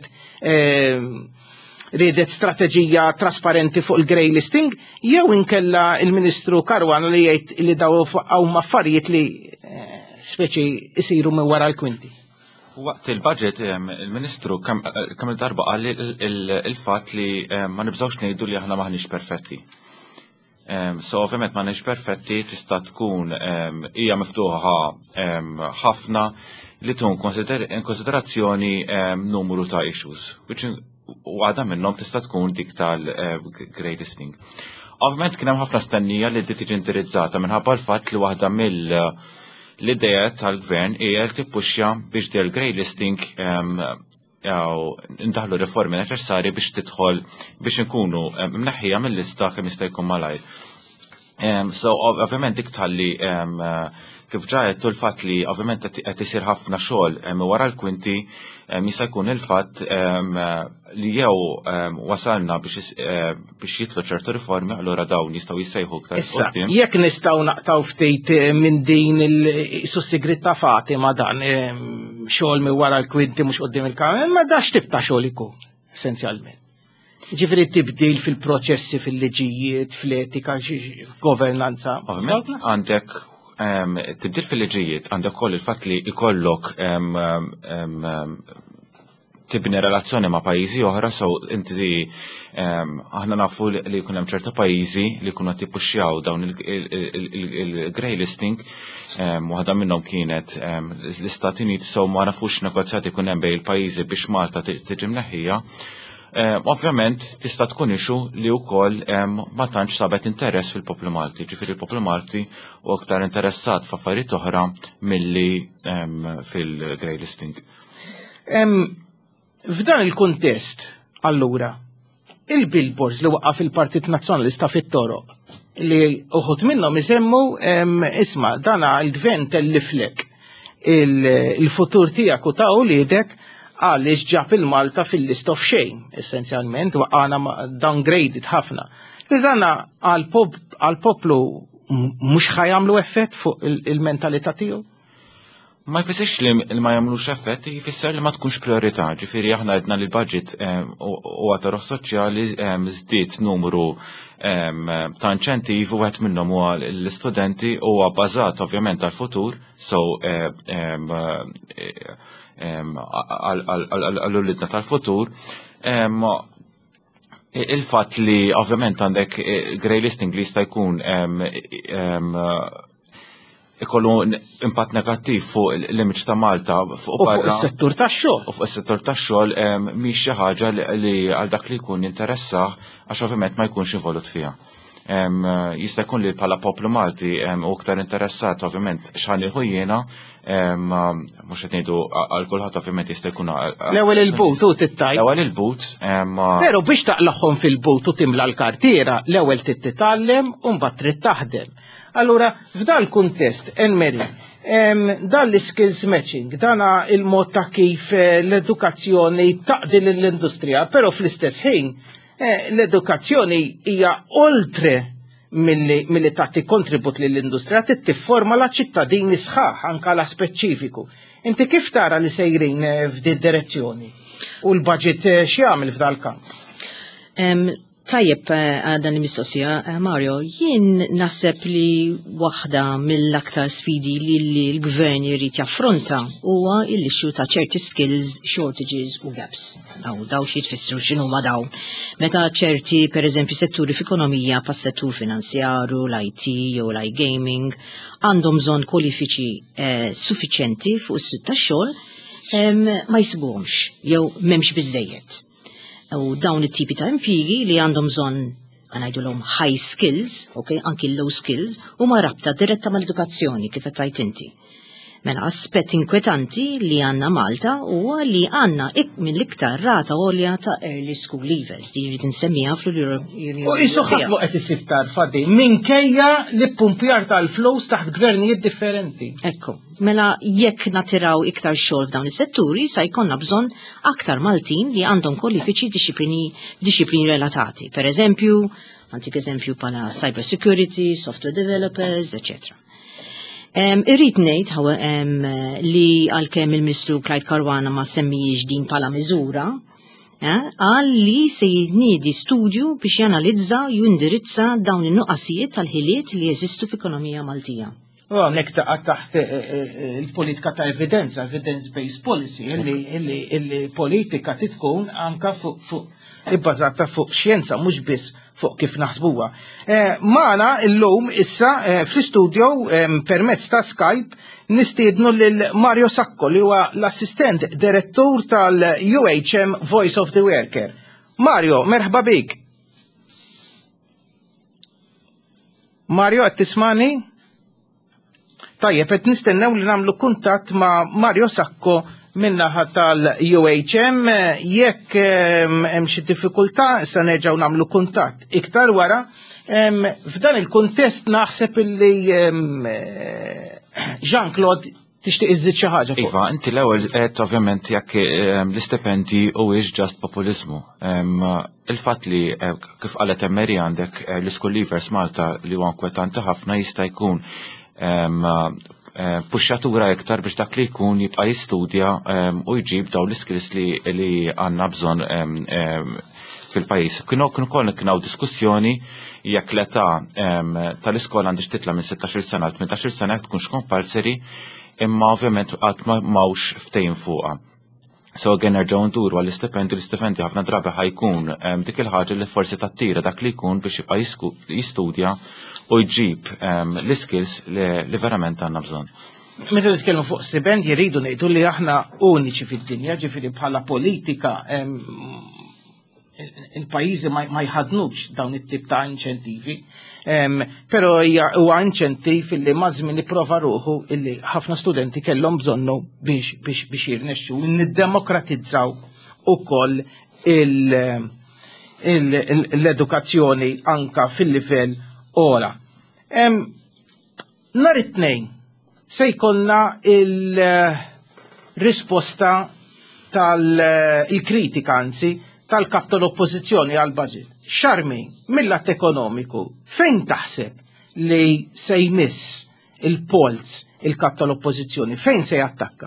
riedet strateġija trasparenti fuq il-grey listing, jew inkella il-Ministru Caruana li jgħid li daw hawn affarijiet li speċi isiru minn wara l-kwinti. Waqt il-budget, il-Ministru kemm il-darba qal il-fatt li ma nibżgħux ngħidu li aħna maħniex perfetti. So ovvjament maħniex perfetti tista' tkun hija miftuħa ħafna li tkun konsiderazzjoni numru ta' issues, u għadha minnhom tista' tkun dik tal-grey listing. Ovvjament kien hemm ħafna stennija li tiġi indirizzata minħabba l-fatt li waħda mill-ideja tal-gvern hija li tippuxxa biex del grey listing ndaħlu riformi neċessarji biex tidħol biex inkunu mneħħija mill-lista kemm jista' jkun malajr. So ovvjament dik tħalli kif ġajet l-fatt li ovvjament qed isir ħafna xogħol wara l-kwinti jista' jkun il-fatt li jew wasalna biex jitlu ċertu riformi allura dawn jistgħu jissejħu iktar. Issa, jekk nistgħu naqtaw ftit minn din il-sussigritta Fatima dan xogħol minn wara l-kwinti mhux quddiem il-kamera, ma dax tip ta' xogħol ikun essenzjalment. Ġifieri tibdil fil-proċessi, fil-liġijiet, fil-etika, governanza. Ovvjament għandek tibdil fil-liġijiet, għandek koll il-fatt li jkollok tibni relazzjoni ma' pajjiżi oħra, so inti aħna nafu li jkun hemm ċerta pajjiżi li jkunu qed jippuxxjaw dawn il-grey listing, waħda minnhom kienet l-Istati Uniti, so ma nafux negozjati jkun hemm bejn il-pajjiżi biex Malta tiġi mneħħija. Ovvjament tista' tkun ixu li wkoll ma tantx sabet interess fil-poplu Malti, ġifieri il-poplu Malti u aktar interessat f'affarijiet oħra milli fil-grey listing. F'dan il-kuntest, allura, il-billboards li waqaf il-Partit Nazzjonalista fit-toroq li uħud minnhom isemmu isma' dana l-gvern telliflek il-futur tiegħek u ta' uliedek għaliex ġab il-Malta fil-list of shame, essenzjalment, waqana downgraded ħafna. Li dana għal-poplu mhux ħajamlu effett fuq il-mentalità tiegħu? Ma jfissirx li ma jagħmlux effett, jfisser li ma tkunx priorità. Ġifieri aħna għedna li l-budget u għataroħ soċjali żdied numru ta' inċentiv u għed minnhom huwa l-istudenti huwa bbażat ovvjament għall-futur, so għall-ulidna tal-futur. Il-fatt li ovvjament għandek grey listing li jista' jkun ikollu impatt negattiv fuq l-image ta' Malta fuq is-settur tax-xogħol. U fuq is-settur tax-xogħol mhix xi ħaġa li għal dak li jkun jinteressaħ għax ovvjament ma jkunx involut fiha. jista' jkun li bħala poplu Malti u aktar interessat ovvjament x'ħan jiena mhux qed ngħidu għal kulħadd ovvjament jista' jkun l-ewwel il-but u tittajt. L-ewwel il-but. Però biex taqlaħħom fil-but u timla l-kartiera, l-ewwel titgħallem u mbagħad trid taħdem. Allura f'dan il-kuntest Enmeri, dan l-skills matching, dana il-mod ta' kif l-edukazzjoni taqdi l-industrija, però fl-istess ħin l-edukazzjoni hija oltre milli tagħti kontribut lill-industrija tifforma la ċittadini sħaħ anke la speċifiku. Inti kif tara li sejrin f'din direzzjoni? U l-budget x'jagħmel f'dal kamp? Tajjeb dan il-mistoqsija, Mario, jien naħseb li waħda mill-aktar sfidi li l-gvern jrid jaffronta huwa l-issue ta' ċerti skills shortages u gaps. Daw xi tfissru x'inhu ma dawn. Meta ċerti pereżempju setturi f'ekonomija pas-settur finanzjaru, l-IT jew l-iGaming għandhom bżonn kwalifiċi suffiċjenti fuq is-suq tax-xogħol ma jsibuhomx jew m'hemmx biżejjed. U dawn it-tipi ta' impjigi li għandhom bżonn ngħidulhom high skills, anki low skills, huma rabta diretta mal-edukazzjoni kif qed tgħid inti. Mela aspett inkwetanti li għandna Malta huwa li għandna mill-iktar rata għolja ta' early school leavers, di jrid insemmiha fl-Union. U isuħatlu qed isib tarfadi minkejja li pumpjar tal-flows taħt gvernijiet differenti. Ekku, mela jekk natiraw iktar xogħol f'dawn is-setturi sa jkollna bżonn aktar Maltin li għandhom kwalifiċi disciplini relatati. Per eżempju, antik eżempju bħala cyber security, software developers, etc. Irrid ngħid li għalkemm il-Ministru Clyde Caruana ma semmijiex din bħala miżura, qal li se jniedi studju biex janalizza u indirizza dawn in-nuqqasijiet tal-ħiliet li jeżistu f'ekonomija Maltija. Nek taħt il-politika ta' evidenza, evidence-based policy, illi politika titkun anka fuq ibbażata fuq xjenza, mhux biss fuq kif naħsbuha. Magħna llum issa fl-istudio permezz ta' Skype nistiednu lil Mario Sacco li huwa l-assistent direttur tal-UHM Voice of the Worker. Mario, merħba bik. Mario, qed tismani? Tajjeb, qed nistennew li nagħmlu kuntatt ma' Mario Sacco minnaħa tal-UHM, jekk hemm xi diffikultà issa nerġgħu nagħmlu kuntatt. Iktar wara, f'dan il-kuntest naħseb illi Jean-Claude tixtieq iżżid xi ħaġa fuq. Iva, inti l-ewwel qed ovvjament jekk l-istipendi huwiex ġast populiżmu. Il-fatt li kif qalet Mary għandek l-School Leavers Malta li huwa inkwetanti ħafna jista' jkun puxxatura iktar biex dak li jkun jibqa' jistudja u jġib dawn l-iskills li għandna bżonn fil-pajjiż. Kienu kienaw diskussjoni jekk l-età tal-iskola għandix titla minn 16 sena għal 18 sena tkunx compulsory, imma ovvjament qatt m'hawnx ftehim fuqha. So again nerġgħu nduru għall-istipendi l-istipendi ħafna drabi ħajkun dik il-ħaġa li forsi tattira dak li jkun biex jibqa' jistudja u jġib l-skills li verament għandna bżonn. Meta nitkellmu fuq stipendi jridu ngħidu li aħna uniċi fid-dinja, ġifieri bħala politika il-pajjiżi ma jħadnux dawn it-tip ta' inċentivi, però huwa inċentiv illi mażmin nipprova ruħu illi ħafna studenti kellhom bżonnu biex jirnexxu niddemokratizzaw ukoll l-edukazzjoni anka fil-livell ora. Nhar it-tnejn se jkollna il-risposta tal-kritika anzi tal-kap tal-oppożizzjoni għal-budget. Xarmi, mill-att ekonomiku, fejn taħseb li se jmiss il-polz il-kap tal-oppożizzjoni, fejn se jattakka?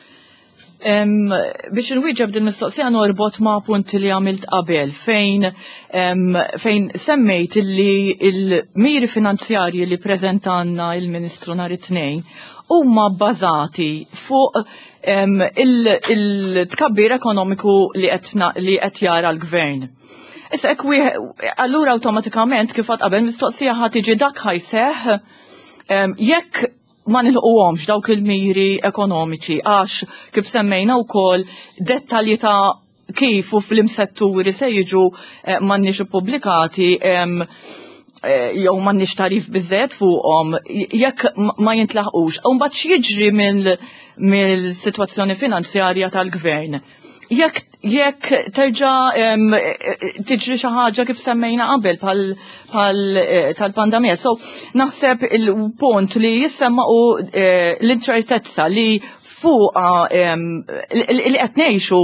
Biex nwieġeb din mistoqsija norbot ma' punti li għamilt qabel fejn semmejt li il-miri finanzjarji li preżentanna il-Ministru nhar it-tnejn huma bbażati fuq il-tkabbir ekonomiku li qed jara l-Gvern. Issa allura awtomatikament kif qatt qabel mistoqsija ħadd tiġi dak ħajseħ jekk ma nilħuhomx dawk il-miri ekonomiċi għax kif semmejna wkoll dettalji ta' kif u fl-imsetturi se jiġu m'għandniex ippubblikati jew m'għandniex tarif biżżejjed fuqhom jekk ma jintlaħqux. U mbagħad x'jiġri mill-sitwazzjoni finanzjarja tal-gvern. Jekk terġa' tiġri xi ħaġa kif semmejna qabel tal-pandemija. So naħseb il-punt li jissemma u l-inċertezza li fuqha li qed ngħixu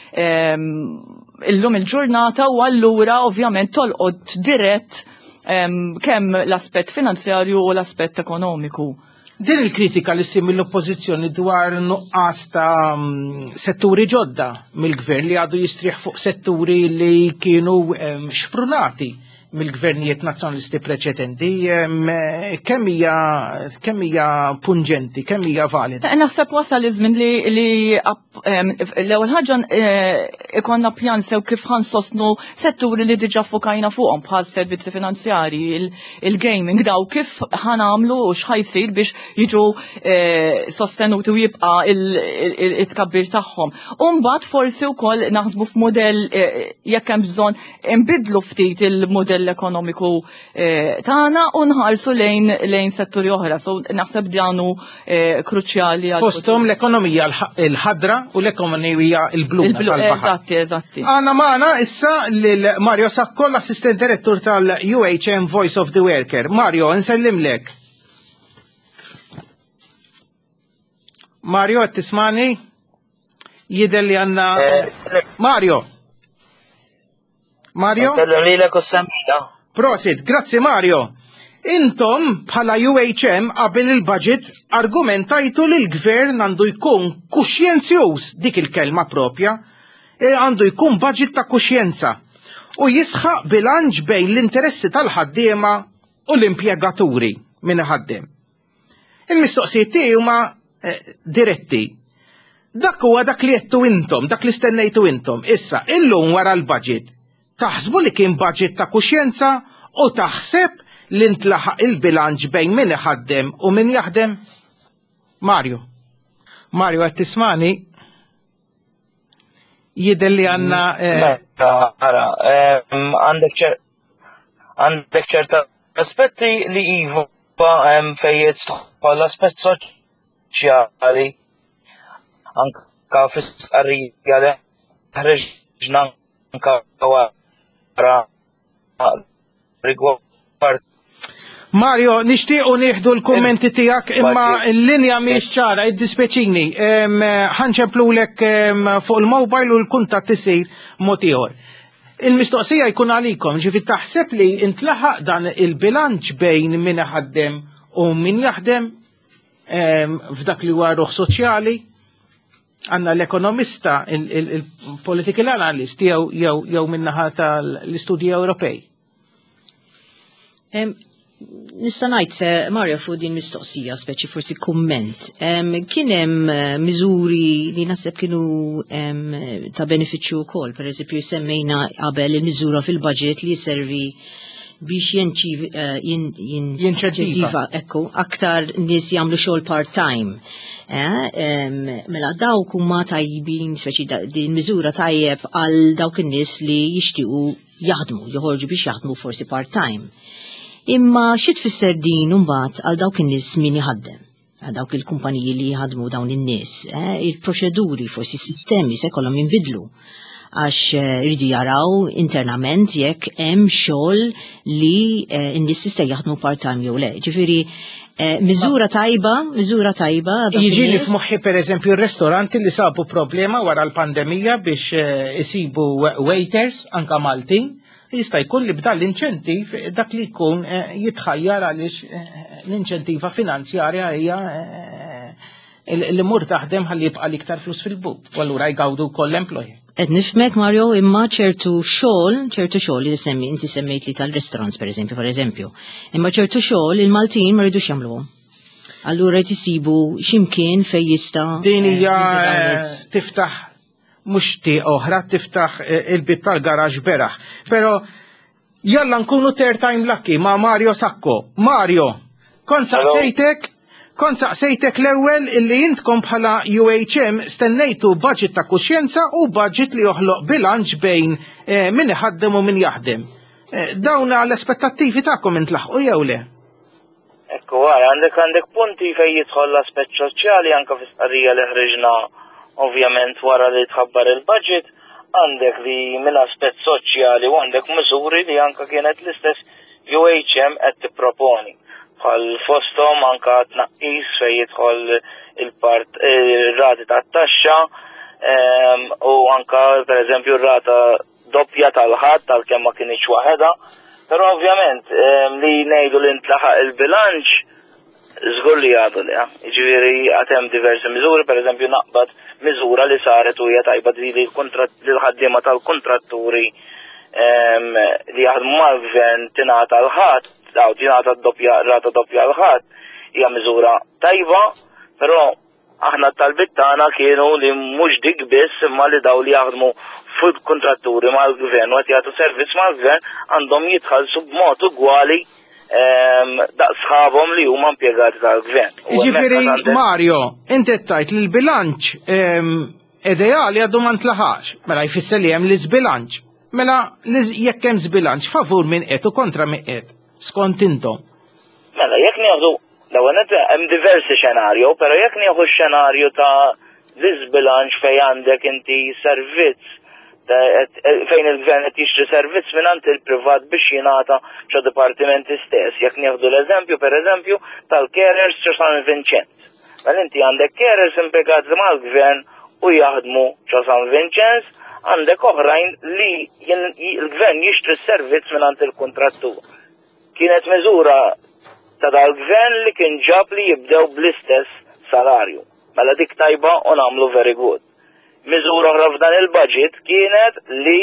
illum il-ġurnata u allura ovvjament tolqod dirett kemm l-aspett finanzjarju u l-aspett ekonomiku. Din il-kritika li sim mill-oppożizzjoni dwar nuqqas ta' setturi ġodda mill-gvern li għadu jistrieħ fuq setturi li kienu xprunati mill-gvernijiet nazzjonalisti preċedenti, kemm hija pungenti, kemm hija valida? Naħseb wasal iż-żmien li l-ewwel ħaġa ikonna pjan sew kif ħansostnu setturi li diġà fukajna fuqhom bħal servizzi finanzjarji, il-gaming daw kif ħanamlu u x'ħajsir biex jiġu sostenuti u jibqa' it-tkabbir tagħhom. U mbagħad forsi wkoll naħsbu f'mudell jekk hemm bżonn inbidlu ftit il-mudell ekonomiku tagħna u nħarsu lejn setturi oħra. So naħseb danu kruċjali għal postom l-ekonomija l-ħadra u l-ekonomija l-blu tal-baħar. Eżatti. Għana maħna issa lil Mario Sacco, l-assistent direttur tal-UHM Voice of the Worker. Mario, nsellimlek. Mario, tismani? Jidel li għanna... Mario? Nsellim li l-ek u Prosit, grazzi Mario. Intom bħala UHM qabel il-budget argumentajtu li l-gvern għandu jkun kuxjenzjuż dik il-kelma propja, għandu jkun budget ta' kuxjenza u jisħaq bilanċ bejn l-interessi tal-ħaddiema u l-impjegaturi minn ħaddiem. Il-mistoqsijiet tiegħi huma diretti. Dak huwa dak li jettu intom, dak li stennejtu intom. Issa, illum wara l-budget. Taħsbu li kien budget ta' kuxjenza u taħseb li ntlaħaq il-bilanċ bejn min iħaddem u min jaħdem? Mario qed tismani? Jidher li għandna għandek ċerta aspetti li iva fejn jidħol l-aspett soċjali anke fis-qarrija li ħreġna anke Mario, nixtiequ nieħdu l-kummenti tiegħek imma l-linja mhix ċara, iddispeċini. Ħanċemplulek fuq il-mobile u l-kuntatt isir mod ieħor. Il-mistoqsija jkun għalikom, ġifi taħseb li intlaħaq dan il-bilanċ bejn min iħaddem u min jaħdem f'dak li huwa ruħ soċjali? Għanna l-ekonomista, il-political analyst, jew minnaħa tal-istudji Ewropej. Nista' ngħid Mario fuq din mistoqsija speċi forsi kumment. Kien hemm miżuri li naħseb kienu ta' benefiċċju wkoll, pereżempju semmejna qabel il-miżura fil-budget li jservi biex jinċentiva aktar nies jagħmlu xogħol part-time. Mela dawk huma tajbin, speċi din miżura tajjeb għal dawk in-nies li jixtiequ jaħdmu, joħorġu biex jaħdmu forsi part-time. Imma xi tfisser din imbagħad għal dawk in-nies min iħaddem, għal dawk il-kumpaniji li jħadmu dawn in-nies, il-proċeduri forsi s-sistemi se jkollhom jinbidlu għax rridu jaraw internament jekk hemm xogħol li n-nies jista' jaħdmu part-time jew le. Ġifieri miżura tajba. Jiġieli f'moħħi pereżempju r-restoranti li sabu problema wara l-pandemija biex isibu waiters anke Maltin, jista' jkun li bda l-inċentiv dak li jkun jitħajjar għaliex l-inċentiva finanzjarja hija li mur taħdem ħalli jibqa' iktar flus fil-but, u allura jgawdu wkoll l-employee. Qed nifhmek Mario imma ċertu xogħol li inti semmejt li tal-restaurants pereżempju. Imma ċertu xogħol il-Maltin ma rridux jagħmluhom. Allura qed isibu x'imkien fejn jista' din hija tiftaħ mhux tie oħra tiftaħ il-bit tal-garaġ beraħ. Però jalla nkunu time lucky ma' Mario Sacco. Mario, kont saqsejtek l-ewwel illi jintkom bħala UHM stennejtu budget ta' kuxjenza u budget li joħloq bilanċ bejn min iħaddem u min jaħdem. Dawna l-aspettattivi tagħkom intlaħqu jew le? Ekku għara, għandek punti fej jidħol l-aspett soċjali anka fis-qarrija li ħriġna ovvjament wara li tħabbar il-budget, għandek li mill-aspett soċjali u għandek miżuri li anka kienet l-istess UHM qed tipproponi. Bħal fosthom anka tnaqqis fej jidħol il-rati tat-taxxa u anka pereżempju r-rata doppja tal-ħadd tal-kemm ma kienx waħedha. Però ovvjament li ngħidu li ntlaħaq il-bilanċ żgur li għadu li, jiġifieri għad hemm diversi miżuri, pereżempju naqbad miżura li saret u hija tajba li l-ħaddiema tal-kontratturi li jaħdmu mal-gvern tingħata l-ħadd, tingħata rata doppja l-ħadd hija miżura tajba, però aħna talbit tagħna kienu li mhux dik biss imma li daw li jaħdmu fuq kontratturi mal-gvern u qed jagħtu servizz mal-gvern għandhom jitħallsu b'mod ugwali daqsħabhom li huma impjegati tal-gvern. Jiġifieri Mario, inti tajt li l-bilanċ ideali għadu ma ntlaħax, mela jfisser li hemm l-iżbilanċ. Mela jekk hemm żbilanċ favur min qed u kontra min qed, skont intom. Mela jekk nieħdu l-ewwel hemm diversi xenarju, però jekk nieħu x-xenarju ta' l-iżbilanċ fejn għandek inti servizz fejn il-gvern qed jixtri servizz mingħand il-privat biex jingħata xi dipartimenti stess. Jekk nieħdu l-eżempju pereżempju tal-carers ċo San Vincenz. Mela inti għandek carers impjegati mal-gvern u jaħdmu ċo San Vincenz, għandek oħrajn li l-gvern jixtri s-servizz mingħand il-kontrattur. Kienet miżura ta' dal-gvern li kien ġab li jibdew bl-istess salarju. Mela dik tajba u nagħmlu very good. Miżura oħra f'dan il-budget kienet li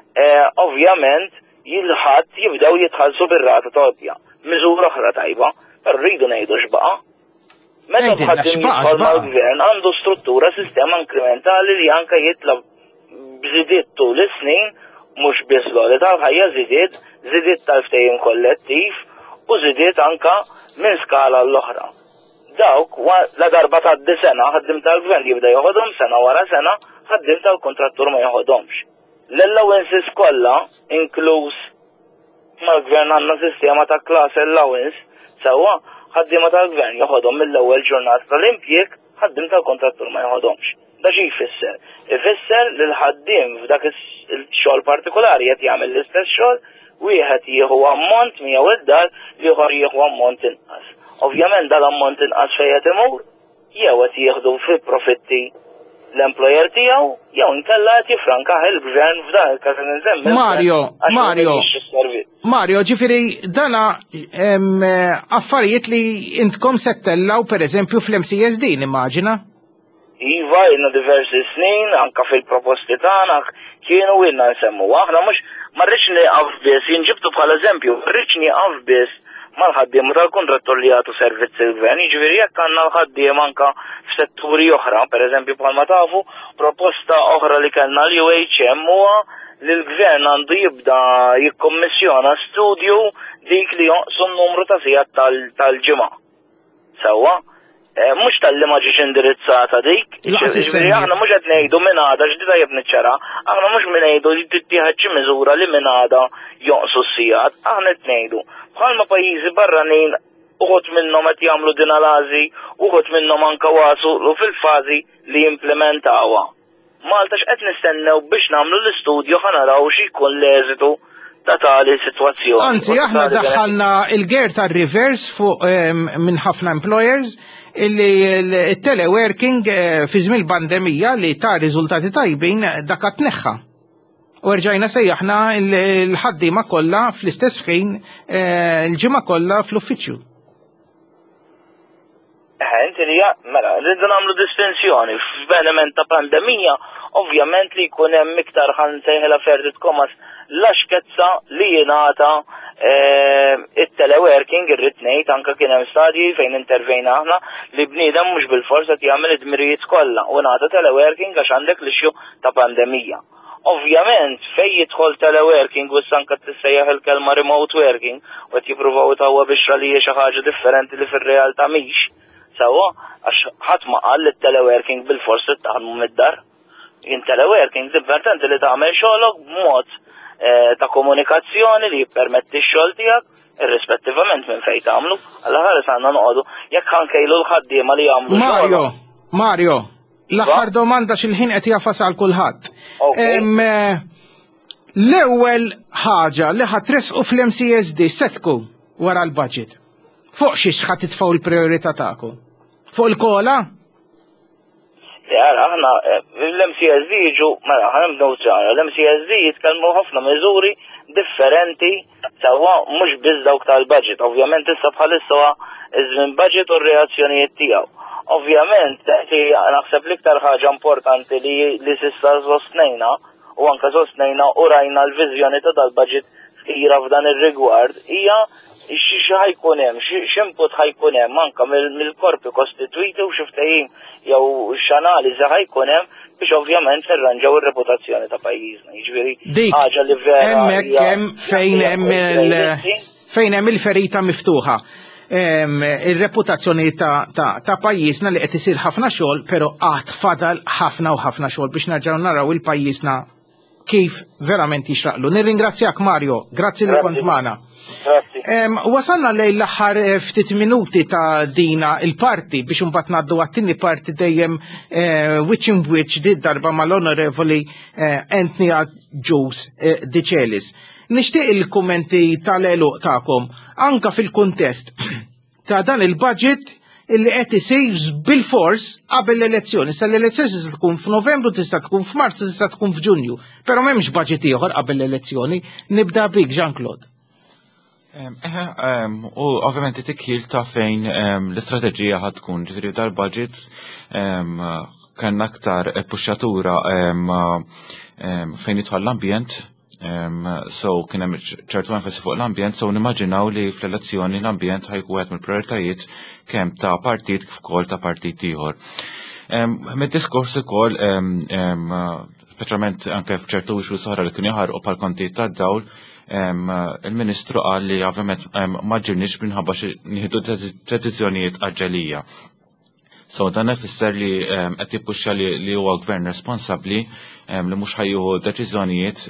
ovvjament jilħadd jibdew jitħallsu bir-rata doppja. Miżura oħra tajba, però rridu ngħidu x'baqa'. Meta bħaddim jidħol mal-gvern għandu struttura sistema inkrementali li anke jitlab bżidiet tul is-snin mhux biss l-għoli tal-ħajja żidiet tal-ftehim kollettiv u żidiet anka minn skala l-oħra. Dawk la darba tgħaddi sena ħaddim tal-gvern jibda joħodhom sena wara sena, ħaddim tal-kontrattur ma joħodhomx. L-allowances kollha inkluż mal-gvern għandna sistema ta' class allowance sewwa ħaddiema tal-gvern joħodhom mill-ewwel ġurnata tal-impjieg, ħaddim tal-kontrattur ma joħodhomx. Da xi jfisser? Ifisser li l-ħaddiem f'dak il-xogħol partikolari qed jagħmel l-istess xogħol, wieħed jieħu ammont miegħu id-dar, ieħor jieħu ammont inqas. Ovvjament dal-ammont inqas fejn qed imur, jew qed jieħdu fil-profitti l-employer tiegħu, jew inkella qed jifrankah il-gvern f'dan il-każ insemmi. Mario, ġifieri dana affarijiet li intkom settellaw pereżempju fl-MCSD nimmaġina? Iva, inna diversi snin, anka fil-proposti tagħna kienu inna nsemmu. Aħna mhux ma rridx nieqaf biss, jinġibtu bħal eżempju, ma rridx nieqaf biss mal-ħaddiem tal-kontrattur li jagħtu servizz il-gvern, jiġifieri jekk għandna l-ħaddiem anka f'setturi oħra, pereżempju bħalma tafu, proposta oħra li kellna l-UHM huwa li l-gvern għandu jibda jikkommissjona studju dik li jonqsu n-numru ta' sigħat tal-ġimgħa. Sewwa, mhux tal-li ma ġiex indirizzata dik. Aħna mhux qed ngħidu minn għada ġdida jibni ċara, aħna mhux minn ngħidu li tittieħed xi miżura li minn għada jonqsu s-sigħat, aħna qed ngħidu bħalma pajjiżi barranin uħud minnhom qed jagħmlu din għal-għażi, uħud minnhom anke waslu fil-fażi li jimplementawha. Malta x'qed nistennew biex nagħmlu l-istudju ħanaraw x'ikun l-eżitu ta' tali sitwazzjoni. Anzi, aħna daħħalna il-ger tar-reverse fuq minn ħafna employers illi il-teleworking fi żmien pandemija li ta' riżultati tajbin dak tneħħa. U rġajna sejjaħna l-ħaddiema kollha fl-istess ħin l-ġimgħa kollha fl-uffiċċju. Inti li mela, rridu nagħmlu distinzjoni f'avveniment ta' pandemija, ovvjament li jkun hemm iktar ħansejħela ferdit komas l-axkezza li jingħata it-teleworking irrid ngħid anke kien hemm stadji fejn intervejna aħna li bniedem mhux bil-fors qed jagħmel id-dmirijiet kollha u ngħata teleworking għax għandek l-ixju ta' pandemija. Ovvjament fejn jidħol teleworking u anke tissejjaħ il-kelma remote working u qed jippruvaw tawwa biex li xi ħaġa differenti li fir-realtà mhix. Sewwa għax ħadd ma qal li teleworking bil-fors taħdmu mid-dar. In teleworking importanti li tagħmel xogħolok b'mod ta' komunikazzjoni li jippermetti x-xogħol tiegħek irrispettivament minn fejn tagħmlu. Alla ħares għandna noqogħdu jekk ħankejlu l-ħaddiema li jagħmlu Mario, l-aħħar domanda x'il-ħin qed jafas għal kulħadd. L-ewwel ħaġa li ħatresqu fl-MCSD se tkun wara l-budget. Fuq xiex ħadd titfgħu l-prijorità tagħkom? Fuq il-kola? Jara, aħna l-MCSD jiġu, mela ħanibdew ċara, l-MCSD jitkellmu ħafna miżuri differenti sewa mhux biss dawk tal-budget. Ovvjament issa bħalissa iż-żmien budget u r-reazzjonijiet tiegħu. Ovvjament, naħseb l-iktar ħaġa importanti li s'issa sostnejna u anke sostnejna u rajna l-viżjoni ta' dal-budget f'ira f'dan ir-rigward hija xi ħajkun hemm, x'input ħajkun hemm anke mill-korpi kostitwiti u xi ftehim jew x'analiżi ħajkun hemm biex ovvjament nirranġaw ir-reputazzjoni ta' pajjiżna. Jiġifieri ħaġa li vera fejn hemm il-ferita miftuħa. Ir-reputazzjoni ta' pajjiżna li qed isir ħafna xogħol, però qatt fadal ħafna u ħafna xogħol biex nerġgħu naraw il-pajjiżna kif verament jixraqlu. Nirringrazzjak Mario, grazzi li kont magħna. Wasalna lejn l-aħħar ftit minuti ta' dina il-parti biex imbagħad ngħaddu għat-tieni parti dejjem wiċċ in wiċċ di darba mal-Onorevoli Anthony Juice Dicelis. Nixtieq il-kummenti tal-eluq tagħkom anke fil-kuntest ta' dan il-budget illi qed isir bil-fors qabel l-elezzjoni. Sa l-elezzjoni tista' tkun f'Novembru, tista' tkun f'Marzu, tista' tkun f'Ġunju, però m'hemmx budget ieħor qabel l-elezzjoni. Nibda bik Jean-Claude. U ovvjament tikħil ta' fejn l-istrateġija ħad tkun ġifieri dal-budget kellna aktar puxxatura fejn jidħol l-ambjent. So kien hemm ċertu enfasi fuq l-ambjent, so nimmaġinaw li fl-elezzjoni l-ambjent ħajkun wieħed mill-prioritajiet kemm ta' partit kif ukoll ta' partit ieħor. Mid-diskors ukoll speċjalment anke f'ċertu ixu soħra li kienu jaħarqu bħal kontijiet tad-dawl, il-Ministru qal li ovvjament ma ġirniex minħabba nieħdu deċiżjonijiet aġġelija. So dan ifisser li qed jippuxxa li huwa gvern responsabbli li mhux ħajjieħu deċiżjonijiet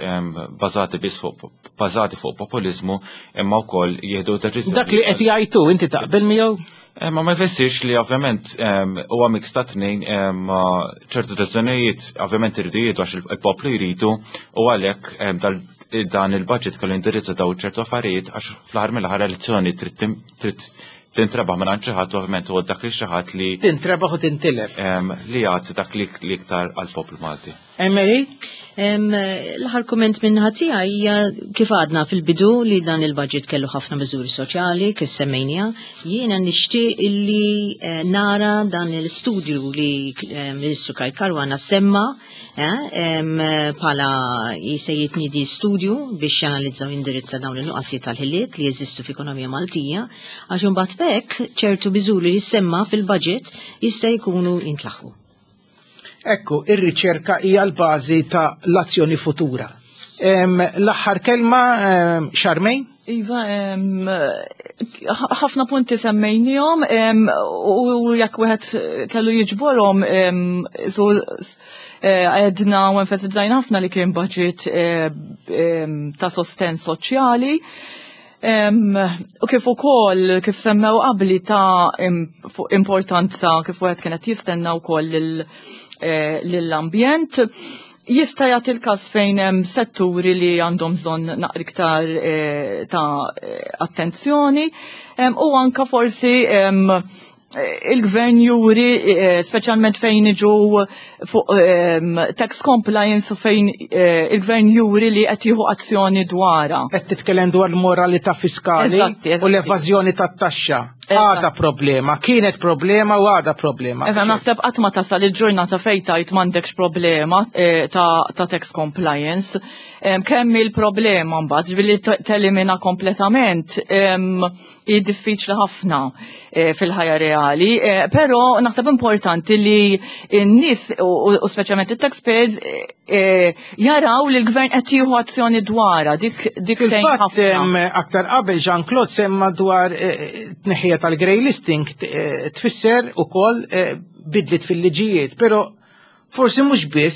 bażati fuq populiżmu imma wkoll jieħdu deċiżjonijiet. Dak li qed jgħidu inti taqbel miegħu? Ma jfissirx li ovvjament huwa mix ta' tnejn ċertu deċiżjonijiet ovvjament iridu jieħdu għax il-poplu jridu u għalhekk dan il-budget kellu indirizza daw ċertu affarijiet għax fl-aħħar mill-aħħar elezzjoni trid tintrebaħ minn xi ħadd ovvjament huwa dak li xi ħadd li tintrebaħ u tintilef li jagħti dak li iktar għall-poplu Malti. Emery? L-aħħar kumment minn ħatija hija kif għadna fil-bidu li dan il-budget kellu ħafna miżuri soċjali kif semmejnija. Jiena nixtieq illi nara dan il-studju li Ministru Kaj Karwana semma bħala jisejjitni di studju biex janalizzaw indirizza dawn il-nuqqasijiet tal-ħiliet li jeżistu f'ekonomija Maltija għax imbagħad bekk ċertu miżuri li semma fil-budget jista' jkunu jintlaħħu. Ekku, ir-riċerka hija l-bażi ta' l-azzjoni futura. L-aħħar kelma Charmaine? Iva, ħafna punti semmejnijom u jekk wieħed kellu jiġborhom għedna u enfasizzajna ħafna li kien budget ta' sosten soċjali. U kif ukoll kif semmew qabli ta' importanza kif wieħed kienet jistenna wkoll lill-ambjent. Jista' jagħti l-każ fejn hemm setturi li għandhom bżonn naqra iktar ta' attenzjoni u anke forsi il-gvern juri, speċjalment fejn iġu fuq tax compliance u fejn il-gvern juri li qed jieħu azzjoni dwarha. Qed titkellem dwar l-moralità fiskali u l-evażjoni tat-taxxa. Għada problema, kienet problema u għada problema. Naħseb qatt ma tasal il-ġurnata fejn tajt m'għandekx problema ta' tax compliance. Kemm il-problema mbagħad ġifieri telimina kompletament diffiċli ħafna fil-ħajja reali, però naħseb importanti li n-nies u speċjalment it-taxpayers jaraw li l-gvern qed jieħu azzjoni dwarha dik tgħin ħafna. Aktar qabel Jean-Claude semma dwar tneħħija tal-grey listing tfisser ukoll bidlit fil-liġijiet, però forsi mhux biss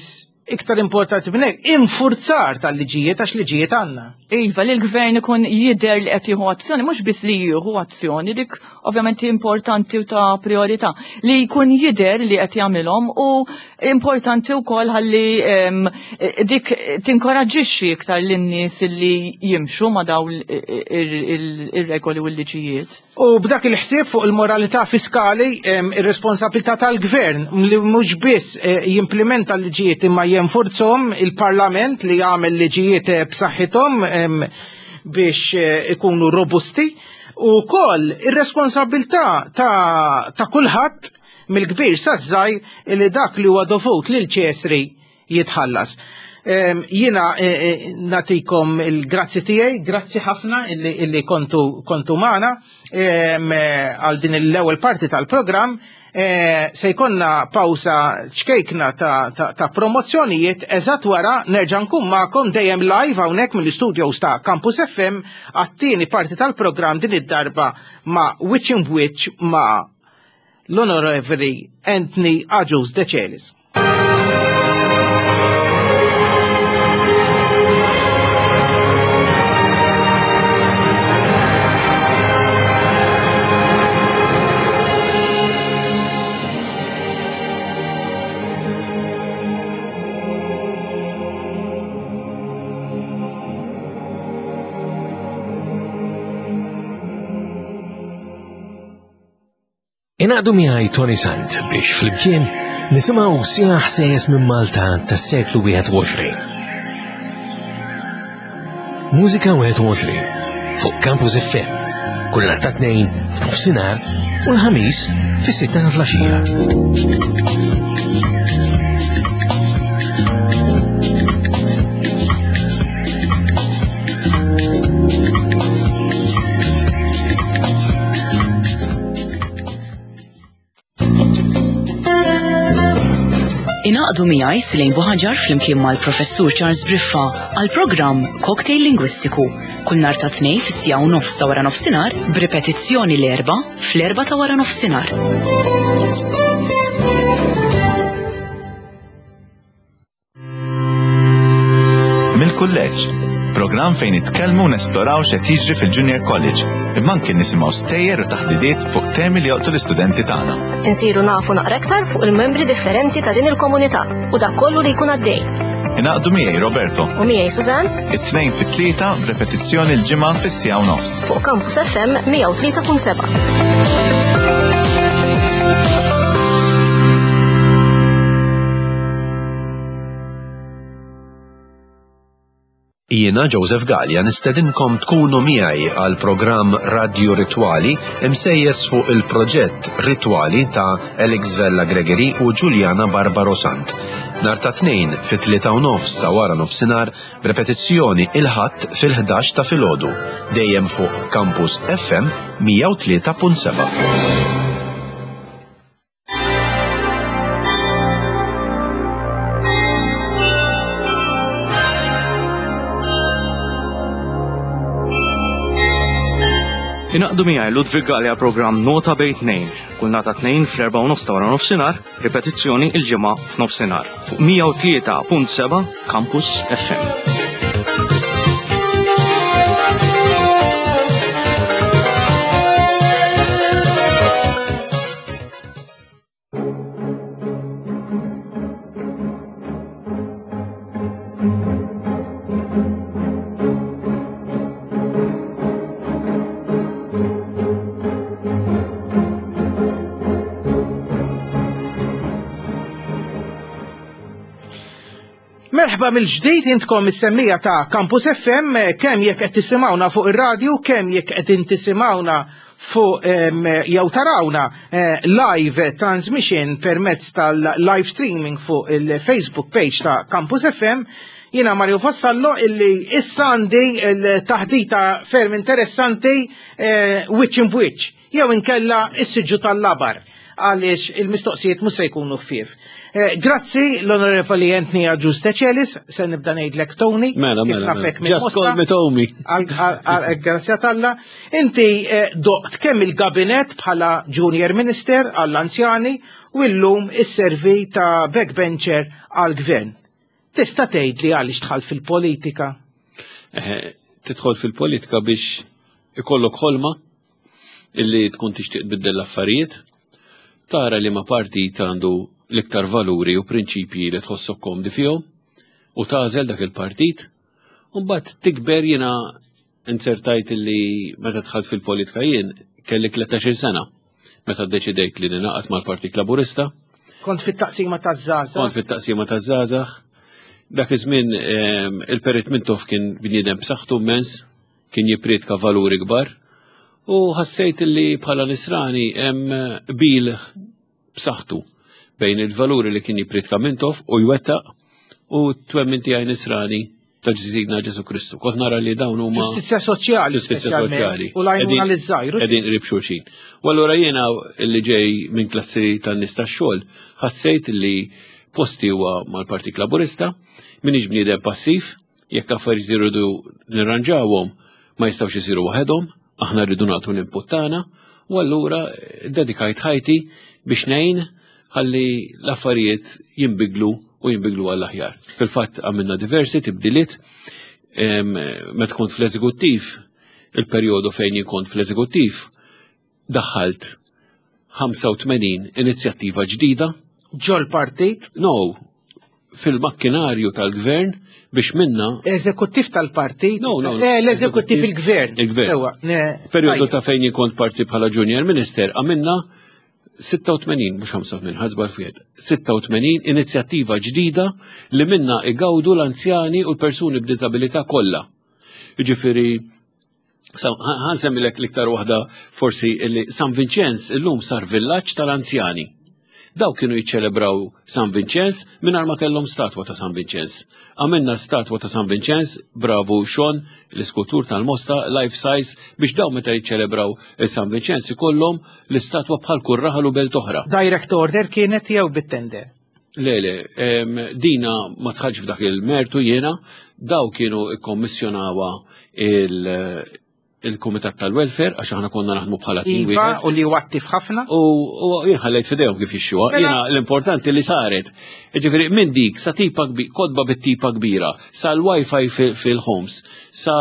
iktar importanti minn hekk, infurzar tal-liġijiet għax liġijiet għandna. Iva, li l-gvern ikun jidher li qed jieħu azzjoni, mhux biss li jieħu azzjoni, dik ovvjament importanti u ta' priorità, li jkun jidher li qed jagħmilhom u importanti wkoll ħalli dik tinkoraġġixxi iktar lin-nies li jimxu ma' dawn ir-regoli u l-liġijiet. U b'dak il-ħsieb fuq il-moralità fiskali, ir-responsabilità tal-gvern li mhux biss jimplementa l-liġijiet imma jenfurzhom il-Parlament li jagħmel liġijiet b'saħħithom biex ikunu robusti u wkoll ir-responsabilità ta' kulħadd mill-kbir saż-żgħir li dak li huwa dovut lil ċesri jitħallas. Jiena natikom il-grazzi tiegħi, grazzi ħafna illi kontu magħna għal din l-ewwel parti tal-programm. Se jkollna pawsa ċkejkna ta' promozzjonijiet eżatt wara nerġa' nkun magħkom dejjem live hawnhekk mill-istudios ta' Campus FM għat-tieni parti tal-programm din id-darba ma' Witch in Witch ma' l-Onorevoli Anthony Agius De Celis. Inaqdu miegħi Tony Sant biex flimkien nisimgħu sija ħsejjes minn Malta tas-seklu 21. Mużika 21 fuq Campus FM kull nhar ta' tnejn f'nofsinhar u l-ħamis fis-6 ta' flaxija. Inaqdu miegħi Silejn Buħaġar flimkien mal-Professur Charles Briffa għall-programm Cocktail Lingwistiku kull nhar ta' tnejn fis-sija u nofs ta' wara nofsinhar b'ripetizzjoni l-erba' fl-erba' ta' wara nofsinhar. Mill-kulleġġ, programm fejn nitkellmu u nesploraw x'qed jiġri fil-Junior College, imma anke nisimgħu stejjer u taħdidiet fuq temi li joqtu l-istudenti tagħna. Insiru nafu naqra aktar fuq il-membri differenti ta' din il-komunità u dak kollu li jkun għaddej. Inaqdu miegħi Roberto. U miegħi Susan. It-tnejn fit-tlieta b'repetizzjoni l-ġimgħa fis-sija u nofs. Fuq Campus FM 103.7. Jiena Joseph Gallia nistedinkom tkunu miegħi għal programm Radio Ritwali imsejjes fuq il-proġett Ritwali ta' Alex Vella Gregory u Giuliana Barbaro Sant. Nhar ta' tnejn fit-3 u nofs ta' wara nofsinhar b'repetizzjoni il-ħadd fil-11 ta' filgħodu dejjem fuq Campus FM 103.7. Inaqdu miegħi Ludwig Gallia programm Nota bejn tnejn, kull nhar ta' tnejn fl-4 u nofs ta' wara nofsinhar, ripetizzjoni il-ġimgħa f'nofsinhar fuq 103.7 Campus FM. Merħba mill-ġdid intkom is-semmija ta' Campus FM, kemm jekk qed tisimgħuna fuq ir-radju, kemm jekk qed tisimgħuna fuq jew tarawna live transmission permezz tal-live streaming fuq il-Facebook page ta' Campus FM. Jiena Mario Fassallo illi issa għandi l-taħdita ferm interessanti Witch in Witch, jew inkella is-siġġu tal-labar għaliex il-mistoqsijiet mhux se jkunu ħfief. Grazzi l-Onorevoli Anthony Agius De Celis, se nibda ngħidlek Tony. Mela, just call me Tony. Grazzi Alla. Inti doqt kemm il-gabinet bħala Junior Minister għall-anzjani u llum is-servi ta' backbencher għall-Gvern. Tista' tgħidli għaliex dħalt fil-politika? Tidħol fil-politika biex ikollok ħolma illi tkun tixtieq tbiddel l-affarijiet, tara li ma partit għandu l-iktar valuri u prinċipji li tħossok komdi fihom u tażel dak il-partit, u mbagħad tikber. Jiena insertajt illi meta dħalt fil-politika jien kelli 13 sena meta ddeċidejt li ninaqat mal-Partit Laburista. Kont fit-taqsima taż-żgħażagħ? Kont fit-taqsima taż-żgħażagħ. Dak iż-żmien il-Perit Mintoff kien bniedem b'saħħtu immens, kien jippriedka valuri kbar, u ħassejt li bħala nisrani hemm bil b'saħħtu bejn il-valuri li kien jippriedka Mintoff u jwettaq u t-twemmin tiegħi nisrani ta' ġsidna Ġesu Kristu. Kont nara li dawn huma ġustizzja soċjali, u l-għajnuna liż-żgħir. Qegħdin qrib xulxin. U allura jiena li ġej minn klassi tan-nies tax-xogħol ħassejt li posti huwa mal-Partit Laburista, minix bniedem passiv, jekk affarijiet iridu nirranġawhom ma jistgħux isiru waħedhom, aħna rridu nagħtu l-input tagħna, u allura dedikajt ħajti biex ngħin ħalli l-affarijiet jinbidlu u jinbidlu għall-aħjar. Fil-fatt għamilna diversi tibdiliet, meta kont fl-eżekuttiv, il-perjodu fejn jien kont fl-eżekuttiv, daħħalt 85 inizjattiva ġdida. Ġol partit? No, fil-makkinarju tal-gvern biex minna. Eżekuttiv tal-partit? No. L-eżekuttiv il-gvern. Il-gvern. Periodu ta' fejn jikont partit bħala junior minister, għamilna 86, mux 85, ħazbar fjed, 86 inizjattiva ġdida li minna igawdu l-anzjani u l-persuni b'dizabilità kollha. Ġifiri, ħansemmilek l-iktar waħda forsi li San Vincenz illum sar villaġġ tal-anzjani. Daw kienu jiċċelebraw San Vincenz mingħajr ma kellhom statwa ta' San Vincenz. Għamilna statwa ta' San Vincenz, bravo Xon, l-iskultur tal-Mosta, life size, biex daw meta jiċċelebraw San Vincenz ikollhom l-istatwa bħal kurraħal u belt oħra. Direct order kienet jew bit-tender? Le, dina ma tħallx f'dak il-mertu jiena, daw kienu ikkommissjonawa il-Kumitat tal-Welfare, għax aħna konna naħdmu bħala Iva, u li wattif ħafna? U jħallajt fidejhom kif jixxuha. Jiena l-importanti li saret. Ġifieri minn dik sa tipa kodba bit-tipa kbira, sa l-Wi-Fi fil-homes, sa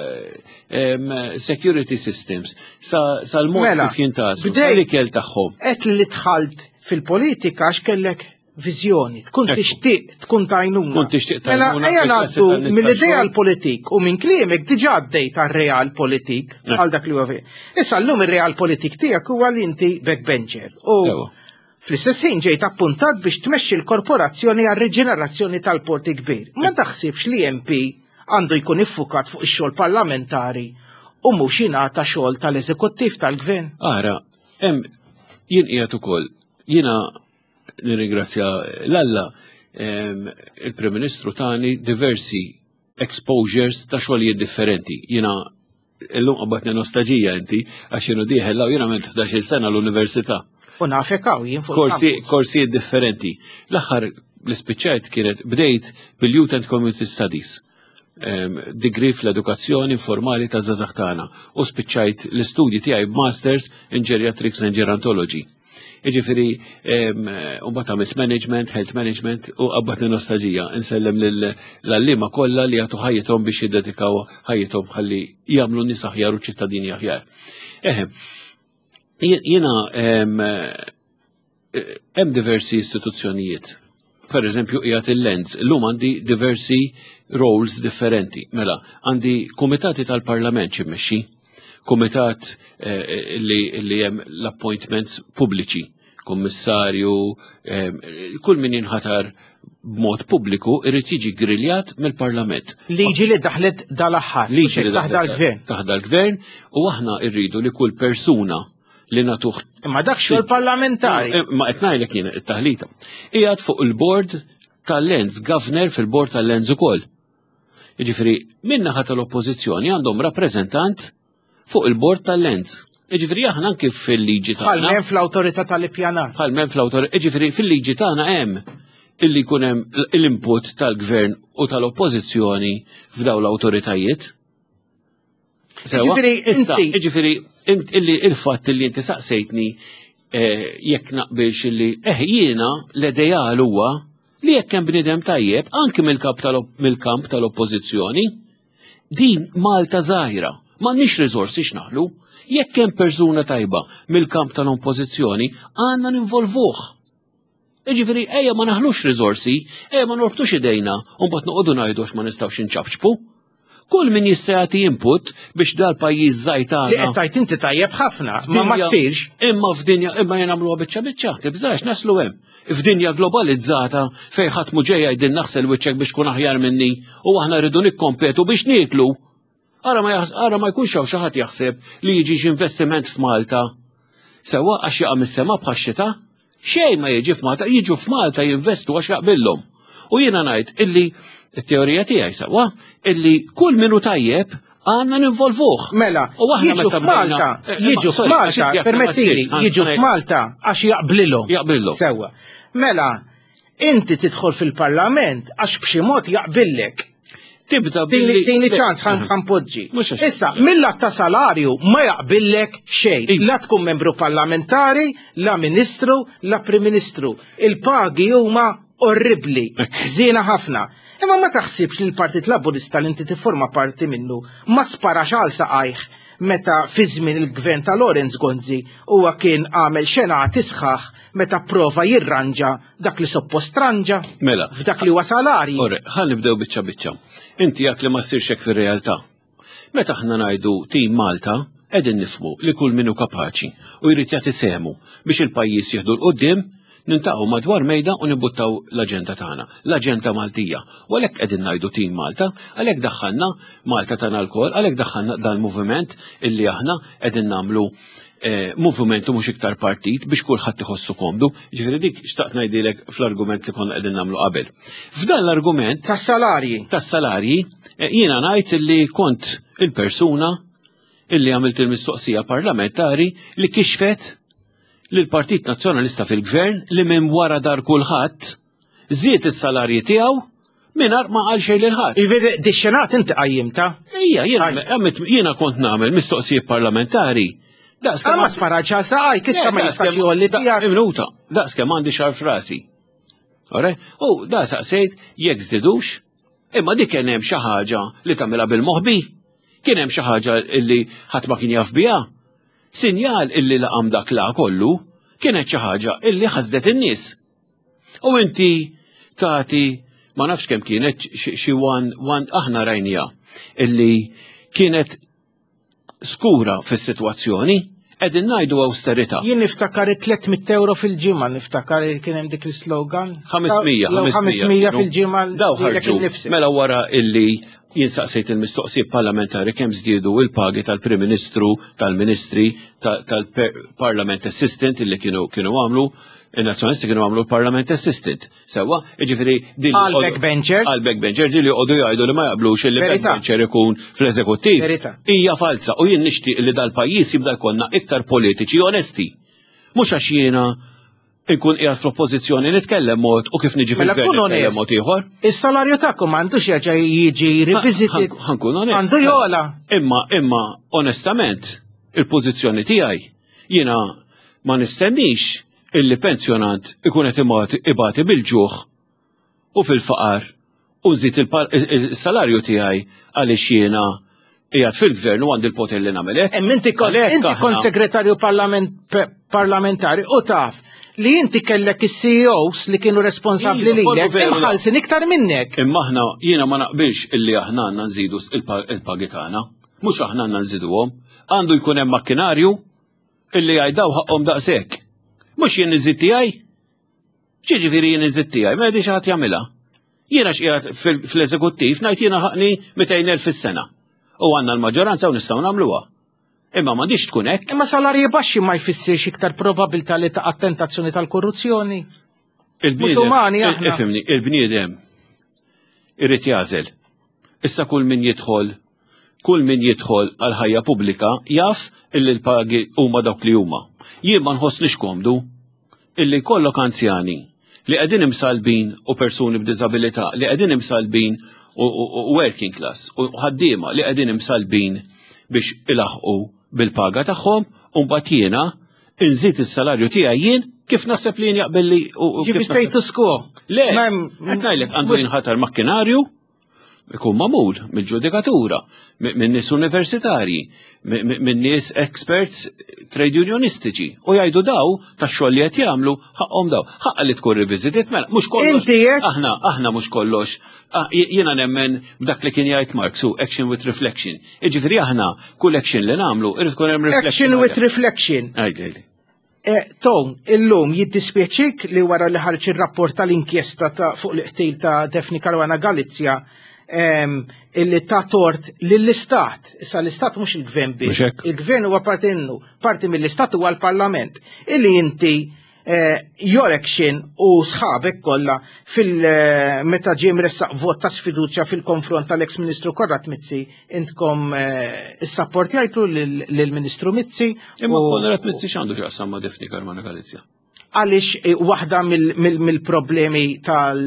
security systems, sa l-mod kif jintasu, sa l-ikel tagħhom. Qed li tħalt fil-politika għax kellek viżjoni, tkun tixtieq tkun tajnuna. Tkun tixtieq tajnuna. Mela ejja ngħaddu mill-idea l-politik u minn kliemek diġà għaddejt għar-real politik għal dak li huwa veri. Issa llum ir-real politik tiegħek huwa li inti backbencher. U fl-istess ħin ġejt appuntat biex tmexxi l-korporazzjoni għar-riġenerazzjoni tal-porti kbir. Ma taħsibx li MP għandu jkun iffukat fuq ix-xogħol parlamentari u mhux jingħata xogħol tal-eżekuttiv tal-gvern. Ara, hemm jien qiegħed ukoll jiena nirringrazzja l-Alla il-Prim Ministru tani diversi exposures ta' xogħlijiet differenti. Jiena llum qabatni nostalġija inti għax jienu dieħel jiena ment 11 sena l-università. U nafekaw jien fuq korsijiet differenti. L-aħħar l-ispiċċajt kienet bdejt bil-Youth and Community Studies. Degree fl-edukazzjoni informali ta' żgħażagħ tagħna u spiċċajt l-istudji tiegħi b'Masters in Geriatrics and Gerontology. Iġifiri, bat għamilt management, health management, u għabbatni nostalġija. Nsellem l-allima kolla li għatu ħajjetom biex jiddedikaw ħajjetom ħalli jgħamlu nis aħjar u ċittadini aħjar. Jena, hemm diversi istituzzjonijiet. Per eżempju, jgħat il-Lens. L-lum għandi diversi roles differenti. Mela, għandi komitati tal-parlament ċimmexxi, komitat li jem l-appointments pubbliċi, kommissarju, kull min jinħatar b'mod pubbliku irrid jiġi griljat mill-Parlament. Liġi li daħlet dal-aħħar, liġi li taħdal l-gvern, u aħna rridu li kull persuna li natuħ. Ma dak xogħol parlamentari. Ma qed ngħidlek jiena it-taħlita. Qiegħed fuq il-bord tal-Lens, governor fil-bord tal-Lens ukoll. Jiġifieri minna ħadd l-oppożizzjoni għandhom rappreżentant fuq il-bord tal-Lens. Iġifiri aħna anke fil-liġi tagħna. Bħal-men fl-awtorità tal-ippjanar. Bħal-men fl-awtorità. Iġifiri fil-liġi tagħna hemm illi jkun hemm l-input tal-gvern u tal-oppożizzjoni f'daw l-awtoritajiet. Iġifiri illi il-fatt illi inti saqsejtni jekk naqbilx illi jiena l-idejal huwa li jekk hemm bniedem tajjeb anke mill-kamp tal-oppożizzjoni, din Malta żgħira, m'għandniex riżorsi x'naħlu, jekk hemm persuna tajba mill-kamp tal-oppożizzjoni għandna ninvolvuh. Jiġifieri ejja ma naħlux riżorsi, ejja ma norbtux idejna u mbagħad noqogħdu ngħidu ma nistgħux inċabċbu. Kull min jista' jagħti input biex dal-pajjiż żgħir tagħna. Li qed tajt inti tajjeb ħafna, ma ssirx. Imma f'dinja imma jien nagħmluha biċċa, tibżax naslu hemm. F'dinja globalizzata fejn ħadd mhu ġej jgħidin naħsel wiċċek biex tkun aħjar minni u aħna rridu nikkompetu biex nieklu. Ara ma jkunx hawn xi ħadd jaħseb li jiġix investiment f'Malta. Sewwa għax jaqa' mis-sema bħax-xita? Xejn ma jiġi f'Malta, jiġu f'Malta jinvestu għax jaqbillhom. U jiena ngħid illi it-teorija tiegħi sewwa illi kull minu tajjeb għandna ninvolvuh. Mela, jiġu f'Malta, permettili, jiġu f'Malta għax jaqblilhom. Jaqblilhom. Sewwa. Mela, inti tidħol fil-Parlament għax b'xi mod jaqbillek. Tibda Tini ċans ħanpoġġi. Issa, mill-lat ta' salarju ma jaqbillek xejn. La tkun membru parlamentari, la ministru, la prim ministru. Il-pagi huma orribli, żiena ħafna. Imma ma taħsibx li l-Partit Laburista li inti tifforma parti minnu ma sparax għal saqajh meta fi żmien il-gvern ta' Lorenz Gonzi huwa kien għamel xenati sħaħ meta prova jirranġa dak li suppost ranġa. Mela. F'dak li huwa salarji. Ore, ħan nibdew biċċa. Inti jak li ma ssirx hekk fir-realtà. Meta aħna ngħidu tim Malta, qegħdin nifhmu li kull minnu kapaċi u jrid jagħti sehmu biex il-pajjiż jieħdu l-qudiem nintaqgħu madwar mejda u nibbuttaw l-aġenda tagħna, l-aġenda Maltija. U għalhekk qegħdin ngħidu tim Malta, għalhekk daħħalna Malta tagħna l-kol, għalhekk daħħalna dal-moviment illi aħna qegħdin nagħmlu moviment u mhux iktar partit biex kulħadd iħossu komdu. Ġifieri dik xtaqt ngħidilek fl-argument li konna qegħdin nagħmlu qabel. F'dan l-argument tas-salarji jiena ngħid illi kont il-persuna illi għamilt il-mistoqsija parlamentari li kixfet li l-Partit Nazzjonalista fil-Gvern li minn wara dar kulħadd żied is-salarji tiegħu mingħajr ma qal xejn lil ħadd. Ivedi dix-xenat inti qajjimta? Ejja, jiena kont nagħmel mistoqsijiet parlamentari. Ma sparaġġa saqaj, kissa ma jistax jolli tiegħek. Minuta, daqskemm għandi xar frasi. U da saqsejt jekk żdidux, imma dik kien hemm xi ħaġa li tagħmilha bil-moħħbi. Kien hemm xi ħaġa illi ħadd ma kien jaf biha. Sinjal illi laqam dak la kollu kienet xi ħaġa illi ħasdet in-nies. U inti tagħti ma nafx kemm kienet xi aħna rajnija illi kienet skura fis-sitwazzjoni qegħdin ngħidu awsterità. Jien niftakar 300 euro fil-ġimgħa, niftakar kien hemm dik is-slogan. 500 fil-ġimgħa. Daw ħarġu mela wara illi jinsaqsejt il-mistoqsijiet parlamentari kemm żdiedu il-pagi tal-Prim Ministru, tal-Ministri, tal-Parlament Assistant illi kienu għamlu, il-Nazzjonalisti kienu għamlu l-Parlament Assistant. Sewwa, jiġifieri din għal-backbencher li jqogħdu jgħidu li ma jaqblux li backbencher ikun fl-eżekuttiv. Hija falsa u jien nixtieq li dal-pajjiż jibda jkollna iktar politiċi onesti. Mhux għax jiena nkun qiegħed fl-oppożizzjoni nitkellem mod u kif niġi fil-gvern nitkellem mod ieħor. Is-salarju tagħkom m'għandux jerġa' jiġi rivisited. Ħankun onest. Għandu jola. Imma onestament il-pożizzjoni tiegħi jiena ma nistennix illi pensjonant ikun qed ibati bil-ġuħ u fil-faqar u nżid il-salarju tiegħi għaliex jiena qiegħed fil-gvern u għandi l-poter li nagħmel hekk. Inti kont segretarju parlamentari u taf li inti kellek is-CEOs li kienu responsabbli lilek imħallsin iktar minnek. Imma aħna jiena ma naqbilx illi aħna għandna nżidu il-pagi tagħna. Mhux aħna għandna nżiduhom. Għandu jkun hemm makkinarju illi jgħidaw ħaqhom daqshekk. Mhux jien niżid tiegħi. Ġifieri jien niżid tiegħi, ma jgħidix ħadd jagħmilha. Jiena x'qiegħed fl-eżekuttiv ngħid jiena ħaqni 200,000 fis-sena. U għandna l-maġġoranza u nistgħu nagħmluha. Imma m'għandix tkun hekk. Imma salarji baxxi ma jfissirx iktar probabilità li ta' attentazzjoni tal-korruzzjoni. Il-bniedem irrid jażel. Issa kull min jidħol għal ħajja pubblika jaf illi l-pagi huma dawk li huma. Jien ma nħossniex komdu illi kollok anzjani li qegħdin imsalbin u persuni b'diżabilità li qegħdin imsalbin u working class u ħaddiema li qegħdin imsalbin biex ilaħqu bil-paga tagħhom u mbagħad jiena inżid is-salarju tiegħi jien Kif naħseb li jaqbel li Ġifi status quo. Le, għetnajlek għandu jinħatar makkinarju, ikun mamul mill-ġudikatura, minn nies universitarji, minn nies experts trade unionistiċi, u jgħidu daw tax xogħol li qed jagħmlu ħaqhom daw. Ħaqqa li tkun rivisitit mela mhux kollox. Aħna mhux kollox. Jiena nemmen b'dak li kien jgħid Marx u action with reflection. Jiġifieri aħna kull action li nagħmlu irid tkun hemm reflection. Action with reflection. Għajdi. Tom, illum jiddispjaċik li wara li ħarġ ir-rapport tal-inkjesta fuq l-qtil ta' Defni Caruana Galizja illi ta' tort lill-istat. Issa l-istat mhux il-gvern biex. Il-gvern huwa parti mill-istat huwa l-parlament. Illi inti your action u sħabek kollha meta ġie mressaq vot ta' sfiduċja fil-konfront tal-ex Ministru Korrat Mizzi, intkom issapportjajtu lill-Ministru Mizzi. Imma Korrat Mizzi x'għandu x'jaqsam ma' Defni Caruana Galizja? Għaliex waħda mill-problemi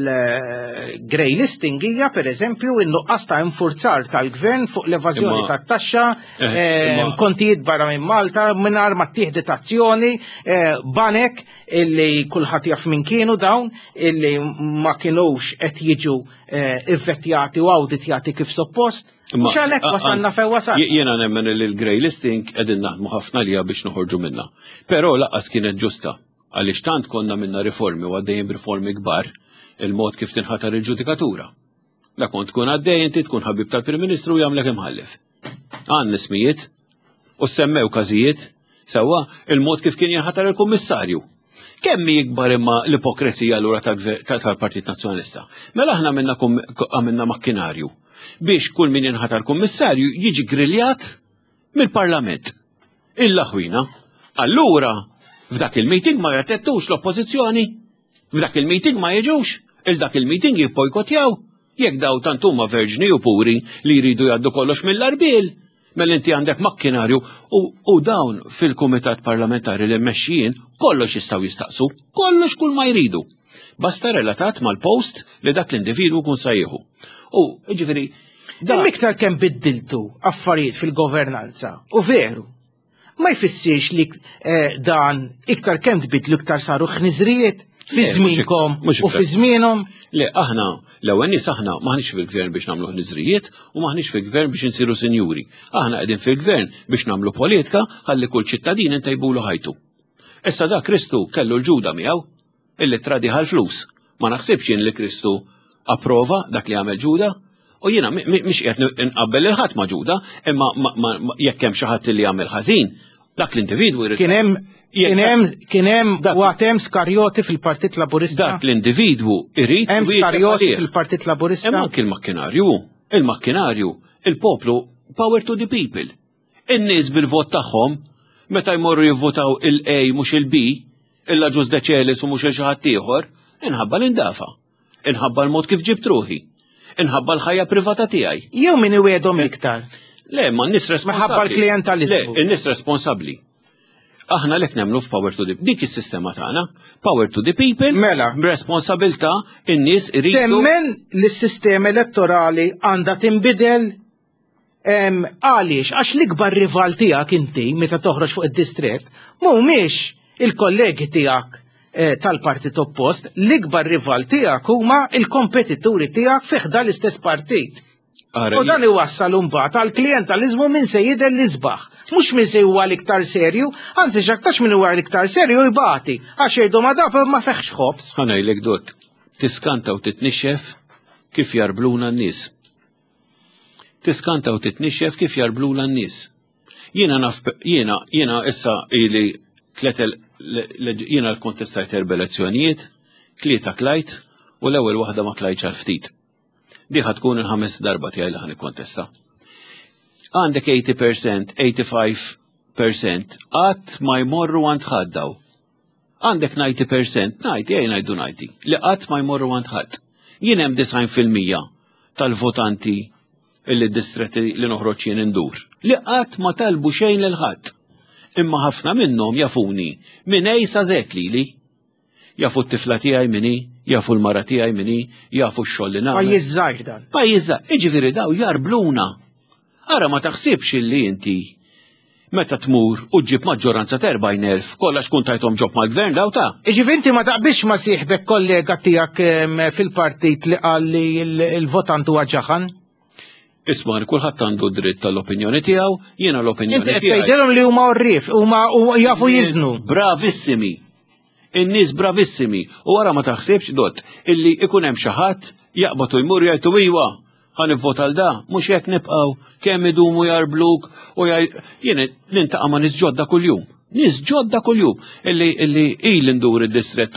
tal-grey listing hija pereżempju in-nuqqas ta' infurzar tal-gvern fuq l-evażjoni tat-taxxa, kontijiet barra minn Malta, mingħajr ma ttieħdet azzjoni, banek illi kulħadd jaf min kienu dawn, illi ma kinux qed jiġu ivvettjati u awditjati kif suppost. Mhux għalhekk wasalna fejn wasal. Jiena nemmen li l-grey listing qegħdin naħdmu ħafna liha biex noħorġu minnha. Però laqqas kienet ġusta. Għaliex tant konna minna riformi u għaddejjem riformi kbar il-mod kif tinħatar il-ġudikatura. La kont tkun għaddej inti tkun ħabib tal-Prim Ministru jagħmlek imħallef. Għan nismijiet u semmew każijiet sewwa il-mod kif kien jinħatar il-Kummissarju. Kemm jikbar imma l-ipokrezija allura tal-Partit Nazzjonalista. Mela aħna għamilna makkinarju biex kull min jinħatar Kummissarju jiġi griljat mill-Parlament. Il-laħwina. Allura f'dak il-meeting ma jattettux l-oppożizzjoni, f'dak il-meeting ma jiġux, il-dak il-meeting jibbojkotjaw, jekk daw tantuma verġni u puri li jridu jaddu kollox mill-arbil, inti għandek makkinarju u dawn fil-Kumitat Parlamentari li mmexxijin kollox jistgħu jistaqsu, kollox kull ma jridu. Basta relatat mal-post li dak l-individwu kun sajjieħu. U ġifieri iktar kemm biddiltu affarijiet fil-governanza, u veru. Ma jfissirx li dan iktar kemm tbidlu iktar saru ħniżrijiet fi żmienkom u fi żmienhom. Le, aħna l-ewwel nies aħna maħniex fil-gvern biex nagħmlu ħniżrijiet u maħniex fil-gvern biex insiru sinjuri. Aħna qegħdin fil-gvern biex nagħmlu politika ħalli kull ċittadin intajbulu ħajtu. Issa da Kristu kellu l-ġuda miegħu illi tradiħa l-flus. Ma naħsibx jien li Kristu approva dak li għamel ġuda. U jiena mhix qed inqabbel il-ħadd ma' ġuda, imma jekk hemm xi ħadd li jagħmel ħażin, dak l-individwu jrid. Kien hemm hemm Skarjoti fil-Partit Laburista. Dak l-individwu irid. Hemm Skarjoti fil-Partit Laburista. Hemm anke il-makkinarju, il-poplu power to the people. In-nies bil-vot tagħhom meta jmorru jivvotaw il-A mhux il-B, illa ġuż deċelis u mhux il xi ħadd ieħor, inħabba l-indafa, inħabba l-mod kif ġibt ruħi. Inħabba l-ħajja privata tiegħi. Jew min iwiedhom iktar. Le, ma n-nies responsabbli. Maħabba l-klijentalizmu. Le, n-nies responsabbli. Aħna lek nemmnu f'power to the people. Dik is-sistema tagħna, power to the people, mela, responsabilità in-nies iridu. Temmen li s-sistema elettorali għandha tinbidel għaliex għax l-ikbar rival tiegħek inti meta toħroġ fuq id-distrett mhumiex il-kollegi tiegħek tal-partit oppost, l-ikbar rival tiegħek huma il-kompetituri tiegħek fiħda l-istess partit. U dan iwassal mbagħad għal klijentalizmu minn se jidher l-isbaħ. Mhux minn se huwa l-iktar serju, anzi x'aktarx minn huwa l-iktar serju jbagħti għax jgħidu ma daf ma feħx ħobs. Ħanajlek dot, tiskanta u titnixxef kif jarbluna n-nies. Tiskanta u titnixxef kif jarbluna n-nies. Jiena issa ili jiena l-kontestajt 4 elezzjonijiet, 3 klajt u l-ewwel waħda ma klajtx għal ftit. Diħa tkun il-5 darba tiegħi li ħan ikkontesta. Għandek 80%, 85% qatt ma jmorru għand ħaddaw. Għandek 90%, ngħidu ngħidi, li qatt ma jmorru għand ħadd. Jien hemm 90% tal-votanti illi d-distretti li noħroġ jien indur. Li qatt ma talbu xejn lil ħadd. Imma ħafna minnhom jafuni minn sa żekli li jafu t-tifla tiegħi minni, jafu l-mara tiegħi minni, jafu x-xogħol li nagħmel. Pajjiż żgħir dan. Pajjiż żgħir, jiġifieri daw jarbluna. Ara ma taħsibx illi inti meta tmur u ġib maġġoranza ta' 40,000 kollha xkun tajthom ġob mal-gvern daw ta'. Iġivinti ma taqbix ma sieħbek kollega tiegħek fil-partit li qal li l-votant huwa ġaħan? Isma' kulħadd għandu dritt tal-opinjoni tiegħu, jiena l-opinjoni tiegħi. Inti qed tgħidilhom li huma orrif, huma jafu jiżnu. Bravissimi. In-nies bravissimi. U wara ma taħsibx dott illi ikun hemm xi ħadd jaqbad u jmur jgħidu iwa ħanivvota għal da, mhux hekk nibqgħu kemm idumu jarbluk u jiena nintaqa' ma' nies ġodda kuljum. Nies ġodda kuljum illi il ndur id-distret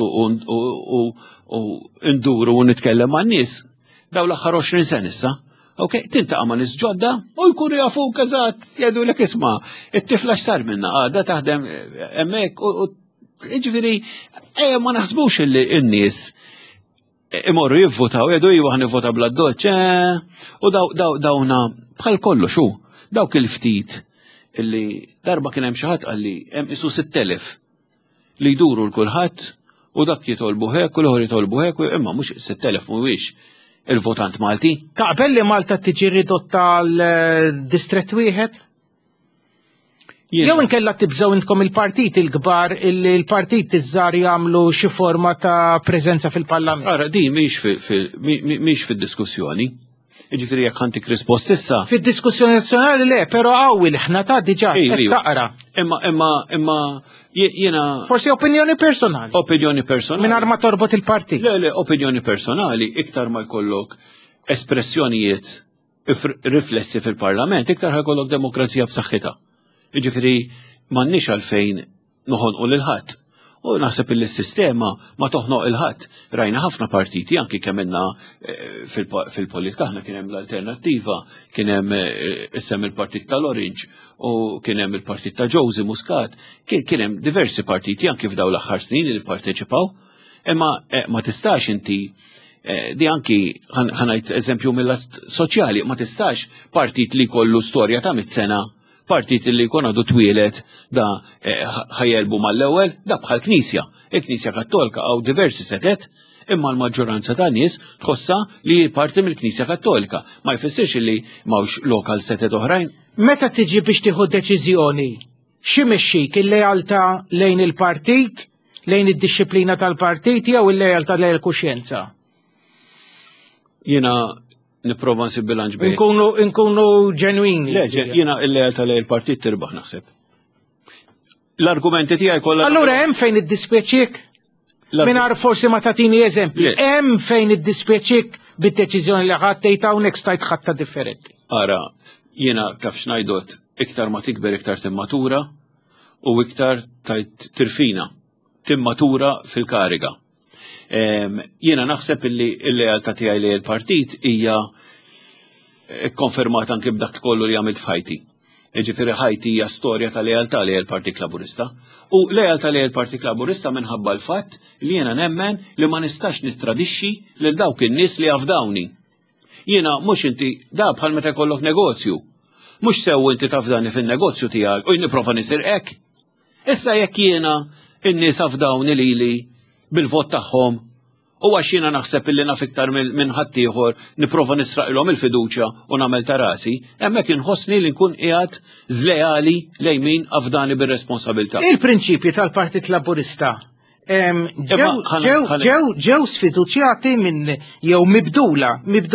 u nduru u nitkellem man nies daw l-aħħar 20 sen issa. Ok, tintaqa' ma' nies ġodda u jkunu jafu eżatt jgħidulek isma' it-tifla x'sar minna għadha taħdem hemmhekk u jiġifieri ma naħsbux illi n-nies imorru jivvotaw jgħidu iwa ħanivvota bla doċ u dawna bħal kollu xu dawk il-ftit illi darba kien hemm xi ħadd qal li hemm isu 6,000 li jduru l-kulħadd u dak jitolbu hekk u l-oħra jitolbu hekk imma mhux 6,000 mhuwiex il-votant Malti. Taqbel li Malta tiġi ridotta l-distret wieħed? Jew inkella tibżgħu intkom il-partit il-kbar il-partit iż-żgħar jagħmlu xi forma ta' preżenza fil-Parlament. Ara din mhix fid-diskussjoni. Jiġifieri jekk ħantik rispost issa. Fid-diskussjoni nazzjonali le, però qawwi ħna ta' diġà qed taqra. Imma jiena forsi opinjoni personali. Opinjoni personali. Mingħajr ma torbot il-partit. Le, opinjoni personali iktar ma jkollok espressjonijiet riflessi fil-Parlament, iktar ħajkollok demokrazija b'saħħitha. Jiġifieri m'għandniex għalfejn noħonqu lil ħadd. U naħseb il-sistema ma toħnoq il-ħadd. Rajna ħafna partiti anki kemm inna fil-politika aħna kien hemm l-Alternattiva, kien hemm isem il-Partit tal-Orange u kien hemm il-Partit ta' Josie Muscat, kien hemm diversi partiti anki f'dawn l-aħħar snin li pparteċipaw. Imma ma tistax inti di anki ħanajt eżempju mill-lat soċjali, ma tistax partit li kollu storja ta' 100 sena partit li jkun għadu twilet da ħajelbu mal-ewwel da bħal Knisja. Il-Knisja Kattolika għaw diversi seket imma l-maġġoranza ta' nies tħossa li parti mill-Knisja Kattolika. Ma jfissirx li mawx lokal setet oħrajn. Meta tiġi biex tieħu deċiżjoni, x'imexxik il-lealtà lejn il-partit, lejn id-disciplina tal-partit jew il-lealtà lejn il-kuxjenza? Jiena niprofa nsib bilanċ bejn. Inkunu ġenwini. Le, jiena il-lealtà lejn il-partit tirbaħ naħseb. L-argumenti tiegħi kollha. Allura hemm fejn iddispjaċik? Mingħajr forsi ma tagħtini eżempji. Hemm fejn iddispjaċik bid-deċiżjoni li ħadd tgħid hawnhekk stajt ħatta differenti. Ara, jiena taf x'ngħidot iktar ma tikber iktar timmatura u iktar tajt tirfina. Timmatura fil-kariga. Jiena naħseb illi l-lealtà tiegħi li l-partit hija konfermata anke b'dak kollu li għamilt f'ħajti. Jiġifieri ħajti hija storja ta' lealtà li l-Partit Laburista. U lealtà li l-Partit Laburista minħabba l-fatt li jiena nemmen li ma nistax nittradixxi lil dawk in-nies li għafdawni. Jiena mhux inti da bħal meta jkollok negozju. Mhux sew inti tafdani fin-negozju tiegħek u nipprova nisir hekk. Issa jekk jiena in-nies għafdawni lili bil-vot tagħhom u għax jiena naħseb illi naf iktar minn ħadd ieħor nipprova nisraqilhom il-fiduċja u nagħmel ta' rasi, hemmhekk inħossni li nkun qiegħed żleali lejn min afdani bir-responsabilità. Il-prinċipji tal-Partit Laburista ġew sfiduċjati minn jew mibdula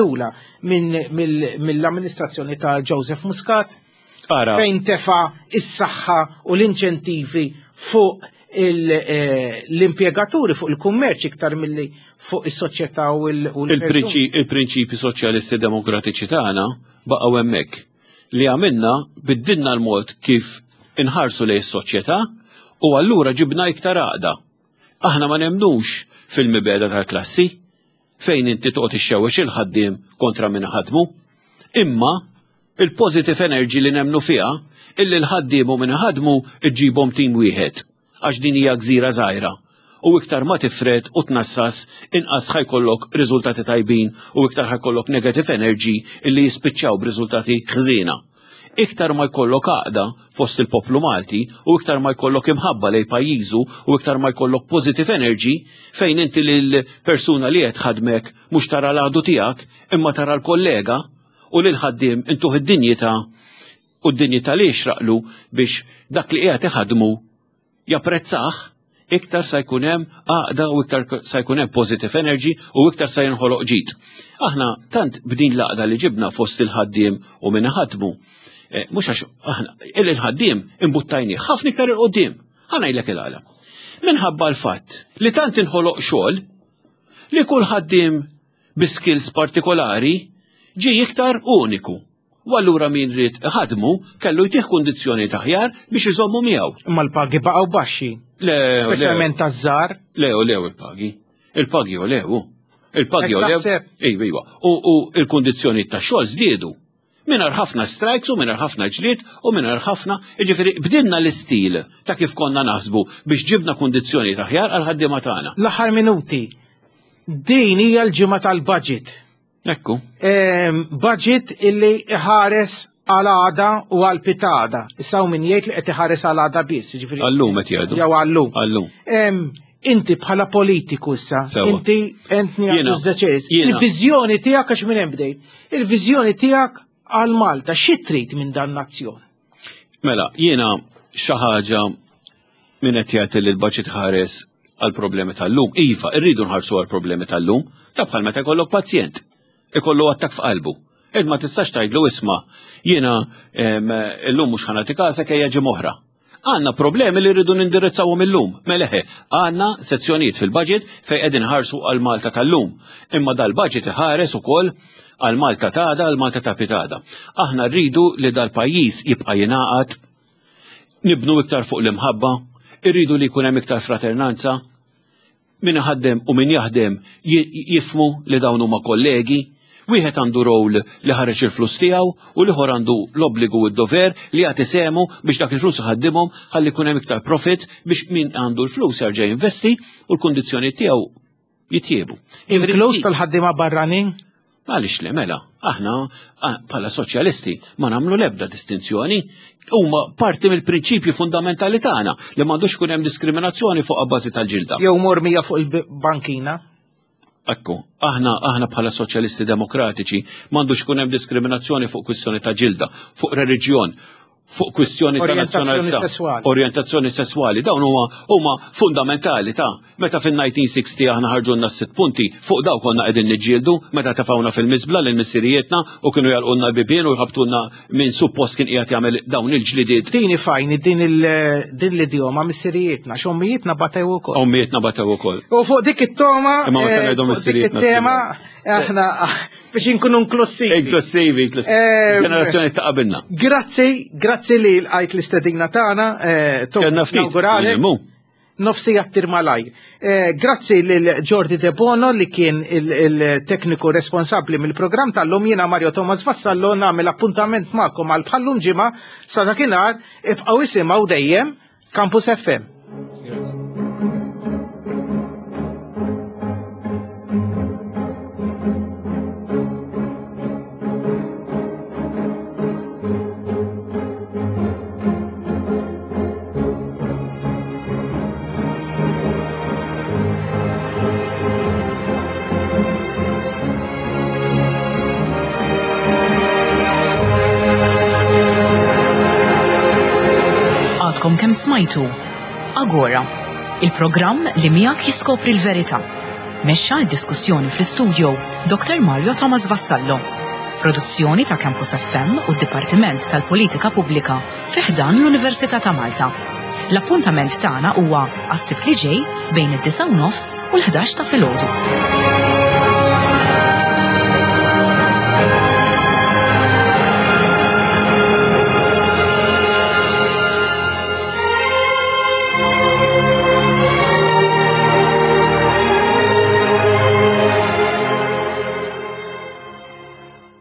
mill-amministrazzjoni ta' Joseph Muscat fejn tefa' is-saħħa u l-inċentivi fuq l-impjegaturi fuq il-kummerċ iktar milli fuq is-soċjetà u il-prinċipi soċjalisti demokratiċi tagħna baqgħu hemmhekk li għamilna biddilna l-mod kif inħarsu lejn is-soċjetà u allura ġibna iktar għaqda. Aħna ma nemnux fil-mibeda tal-klassi fejn inti toqgħod ixxewwex il-ħaddiem kontra min ħadmu, imma il-positive energy li nemnu fiha illi l-ħaddiem u min ħadmu iġġibhom tim wieħed. Għax din hija gżira żgħira. U iktar ma tifred u tnassas inqas ħajkollok riżultati tajbin u iktar ħajkollok negative energy illi jispiċċaw b'riżultati ħżiena. Iktar ma jkollok għaqda fost il-poplu Malti u iktar ma jkollok imħabba lej pajjiżu u iktar ma jkollok positive energy fejn inti lill-persuna li qed ħadmek mhux tara l-għadu tiegħek imma tara l-kollega u lil ħaddiem intuħ id-dinjità u d-dinjità li jixraqlu biex dak li qiegħed iħadmu japprezzah, iktar sa jkun hemm għaqda u iktar sa jkun hemm positive energy u iktar sa jinħoloq ġid. Aħna tant b'din l-għaqda li ġibna fost il-ħaddiem u min ħadmu, mhux għax aħna il-ħaddiem imbuttajni ħafna iktar il-qudiem. Ħanajlek il-għala. Minħabba l-fatt li tant inħoloq xogħol li kull ħaddiem bi skills partikolari ġi iktar uniku. U allura min rrid ħadmu kellu jtieħ kundizzjoni taħjar biex iżommu miegħu. Imma l-pagi baqgħu baxxi. Speċjalment taż-żgħar. Lew il-pagi. Il-pagi lew. Il-pagi lew. Iva. U l-kundizzjoni tax-xogħol żdiedu. Mingħajr ħafna strikes u mingħajr ħafna ġlied u mingħajr ħafna, jiġifieri bdilna l-istil ta' kif konna naħsbu biex ġibna kundizzjoni taħjar għal ħaddiema tagħna. L-aħħar minuti. Din hija l-ġimgħa tal-budget. Ekku. Budget illi ħares għal-għada u għal-pitada. Issaw min jgħid li qed iħares għal-għada biss. Għallum qed jgħidu. Jew għallum. Għallum. Inti bħala politiku issa, inti il-viżjoni tiegħek għax minn hemm bdejt. Il-viżjoni tiegħek għal-Malta xi trid minn dan nazzjon? Mela, jiena xi ħaġa min qed jagħti li l-budget ħares għal-problemi tal-lum. Iva, irridu nħarsu għal-problemi tal-lum, ta' bħal meta jkollok pazjent. Ikollu attak f'qalbu. Ed ma tistax tgħidlu isma' jiena illum mhux ħanati każek ejja ġim oħra. Għandna problemi li rridu nindirizzawhom illum. Meleħe, għandna sezzjonijiet fil-budget fejn qegħdin ħarsu għal Malta tal-lum. Imma dal-budget iħares ukoll għal Malta tada, għal Malta ta' pitada. Aħna rridu li dal-pajjiż jibqa' jingħaqad, nibnu iktar fuq l-imħabba, irridu li jkun hemm iktar fraternanza, min ħaddem u min jaħdem jifmu li dawn huma kollegi, wieħed għandu rowl li ħareġ il-flus tiegħu u liħor għandu l-obbligu u d-dover li jagħti sehmu biex dak il-flus ħaddimhom ħalli jkun hemm iktar profit biex min għandu l-flus jerġa' jinvesti u l-kundizzjoni tiegħu jitjiebu. Il-flus tal-ħaddiema barranin? Għaliex le mela, aħna bħala soċjalisti ma nagħmlu l-ebda distinzjoni, huma parti mill-prinċipji fundamentali tagħna li m'għandux ikun hemm diskriminazzjoni fuq abbażi tal-ġilda. Jew mormija fuq il-bankina. Ekku, aħna bħala soċjalisti demokratiċi m'għandux ikun hemm diskriminazzjoni fuq kwistjoni ta' ġilda, fuq reliġjon, fuq kwistjoni ta' nazzjonalità, orjentazzjoni sessuali, dawn huma fundamentali ta' meta fin-1960 aħna ħarġulna s-sitt punti fuq daw konna qegħdin niġġieldu meta tafawna fil-miżbla lil missirijietna u kienu jalqulna bibien u jħabtulna min suppost kien qiegħed jagħmel dawn il-ġlidiet. Dini fajni din l-idjoma missirijietna x'ommijietna batew ukoll. Ommijietna batew ukoll. U fuq dik it-toma it-tema aħna biex inkunu inklusivi. Inklusivi, ġenerazzjoni ta' qabilna. Grazzi li l-għajt l-istedina tagħna inaugurali. Nofsi jattir malaj. Grazzi lil Jordi De Bono li kien il-tekniku responsabli mill-programm tal-lum, jiena Mario Thomas Vassallo nagħmel appuntament magħkom għal bħallum ġimgħa sa dakinhar ibqgħu isimgħu dejjem Campus FM. Għadkom kemm smajtu Agora, il-programm li miegħek jiskopri l-verità. Mexxa d-diskussjoni fl-istudju Dr. Mario Thomas Vassallo. Produzzjoni ta' Campus FM u d-Dipartiment tal-Politika Pubblika fiħdan l-Università ta' Malta. L-appuntament tagħna huwa għas-sibt li ġej bejn id-9:30 u l-11 ta' filgħodu.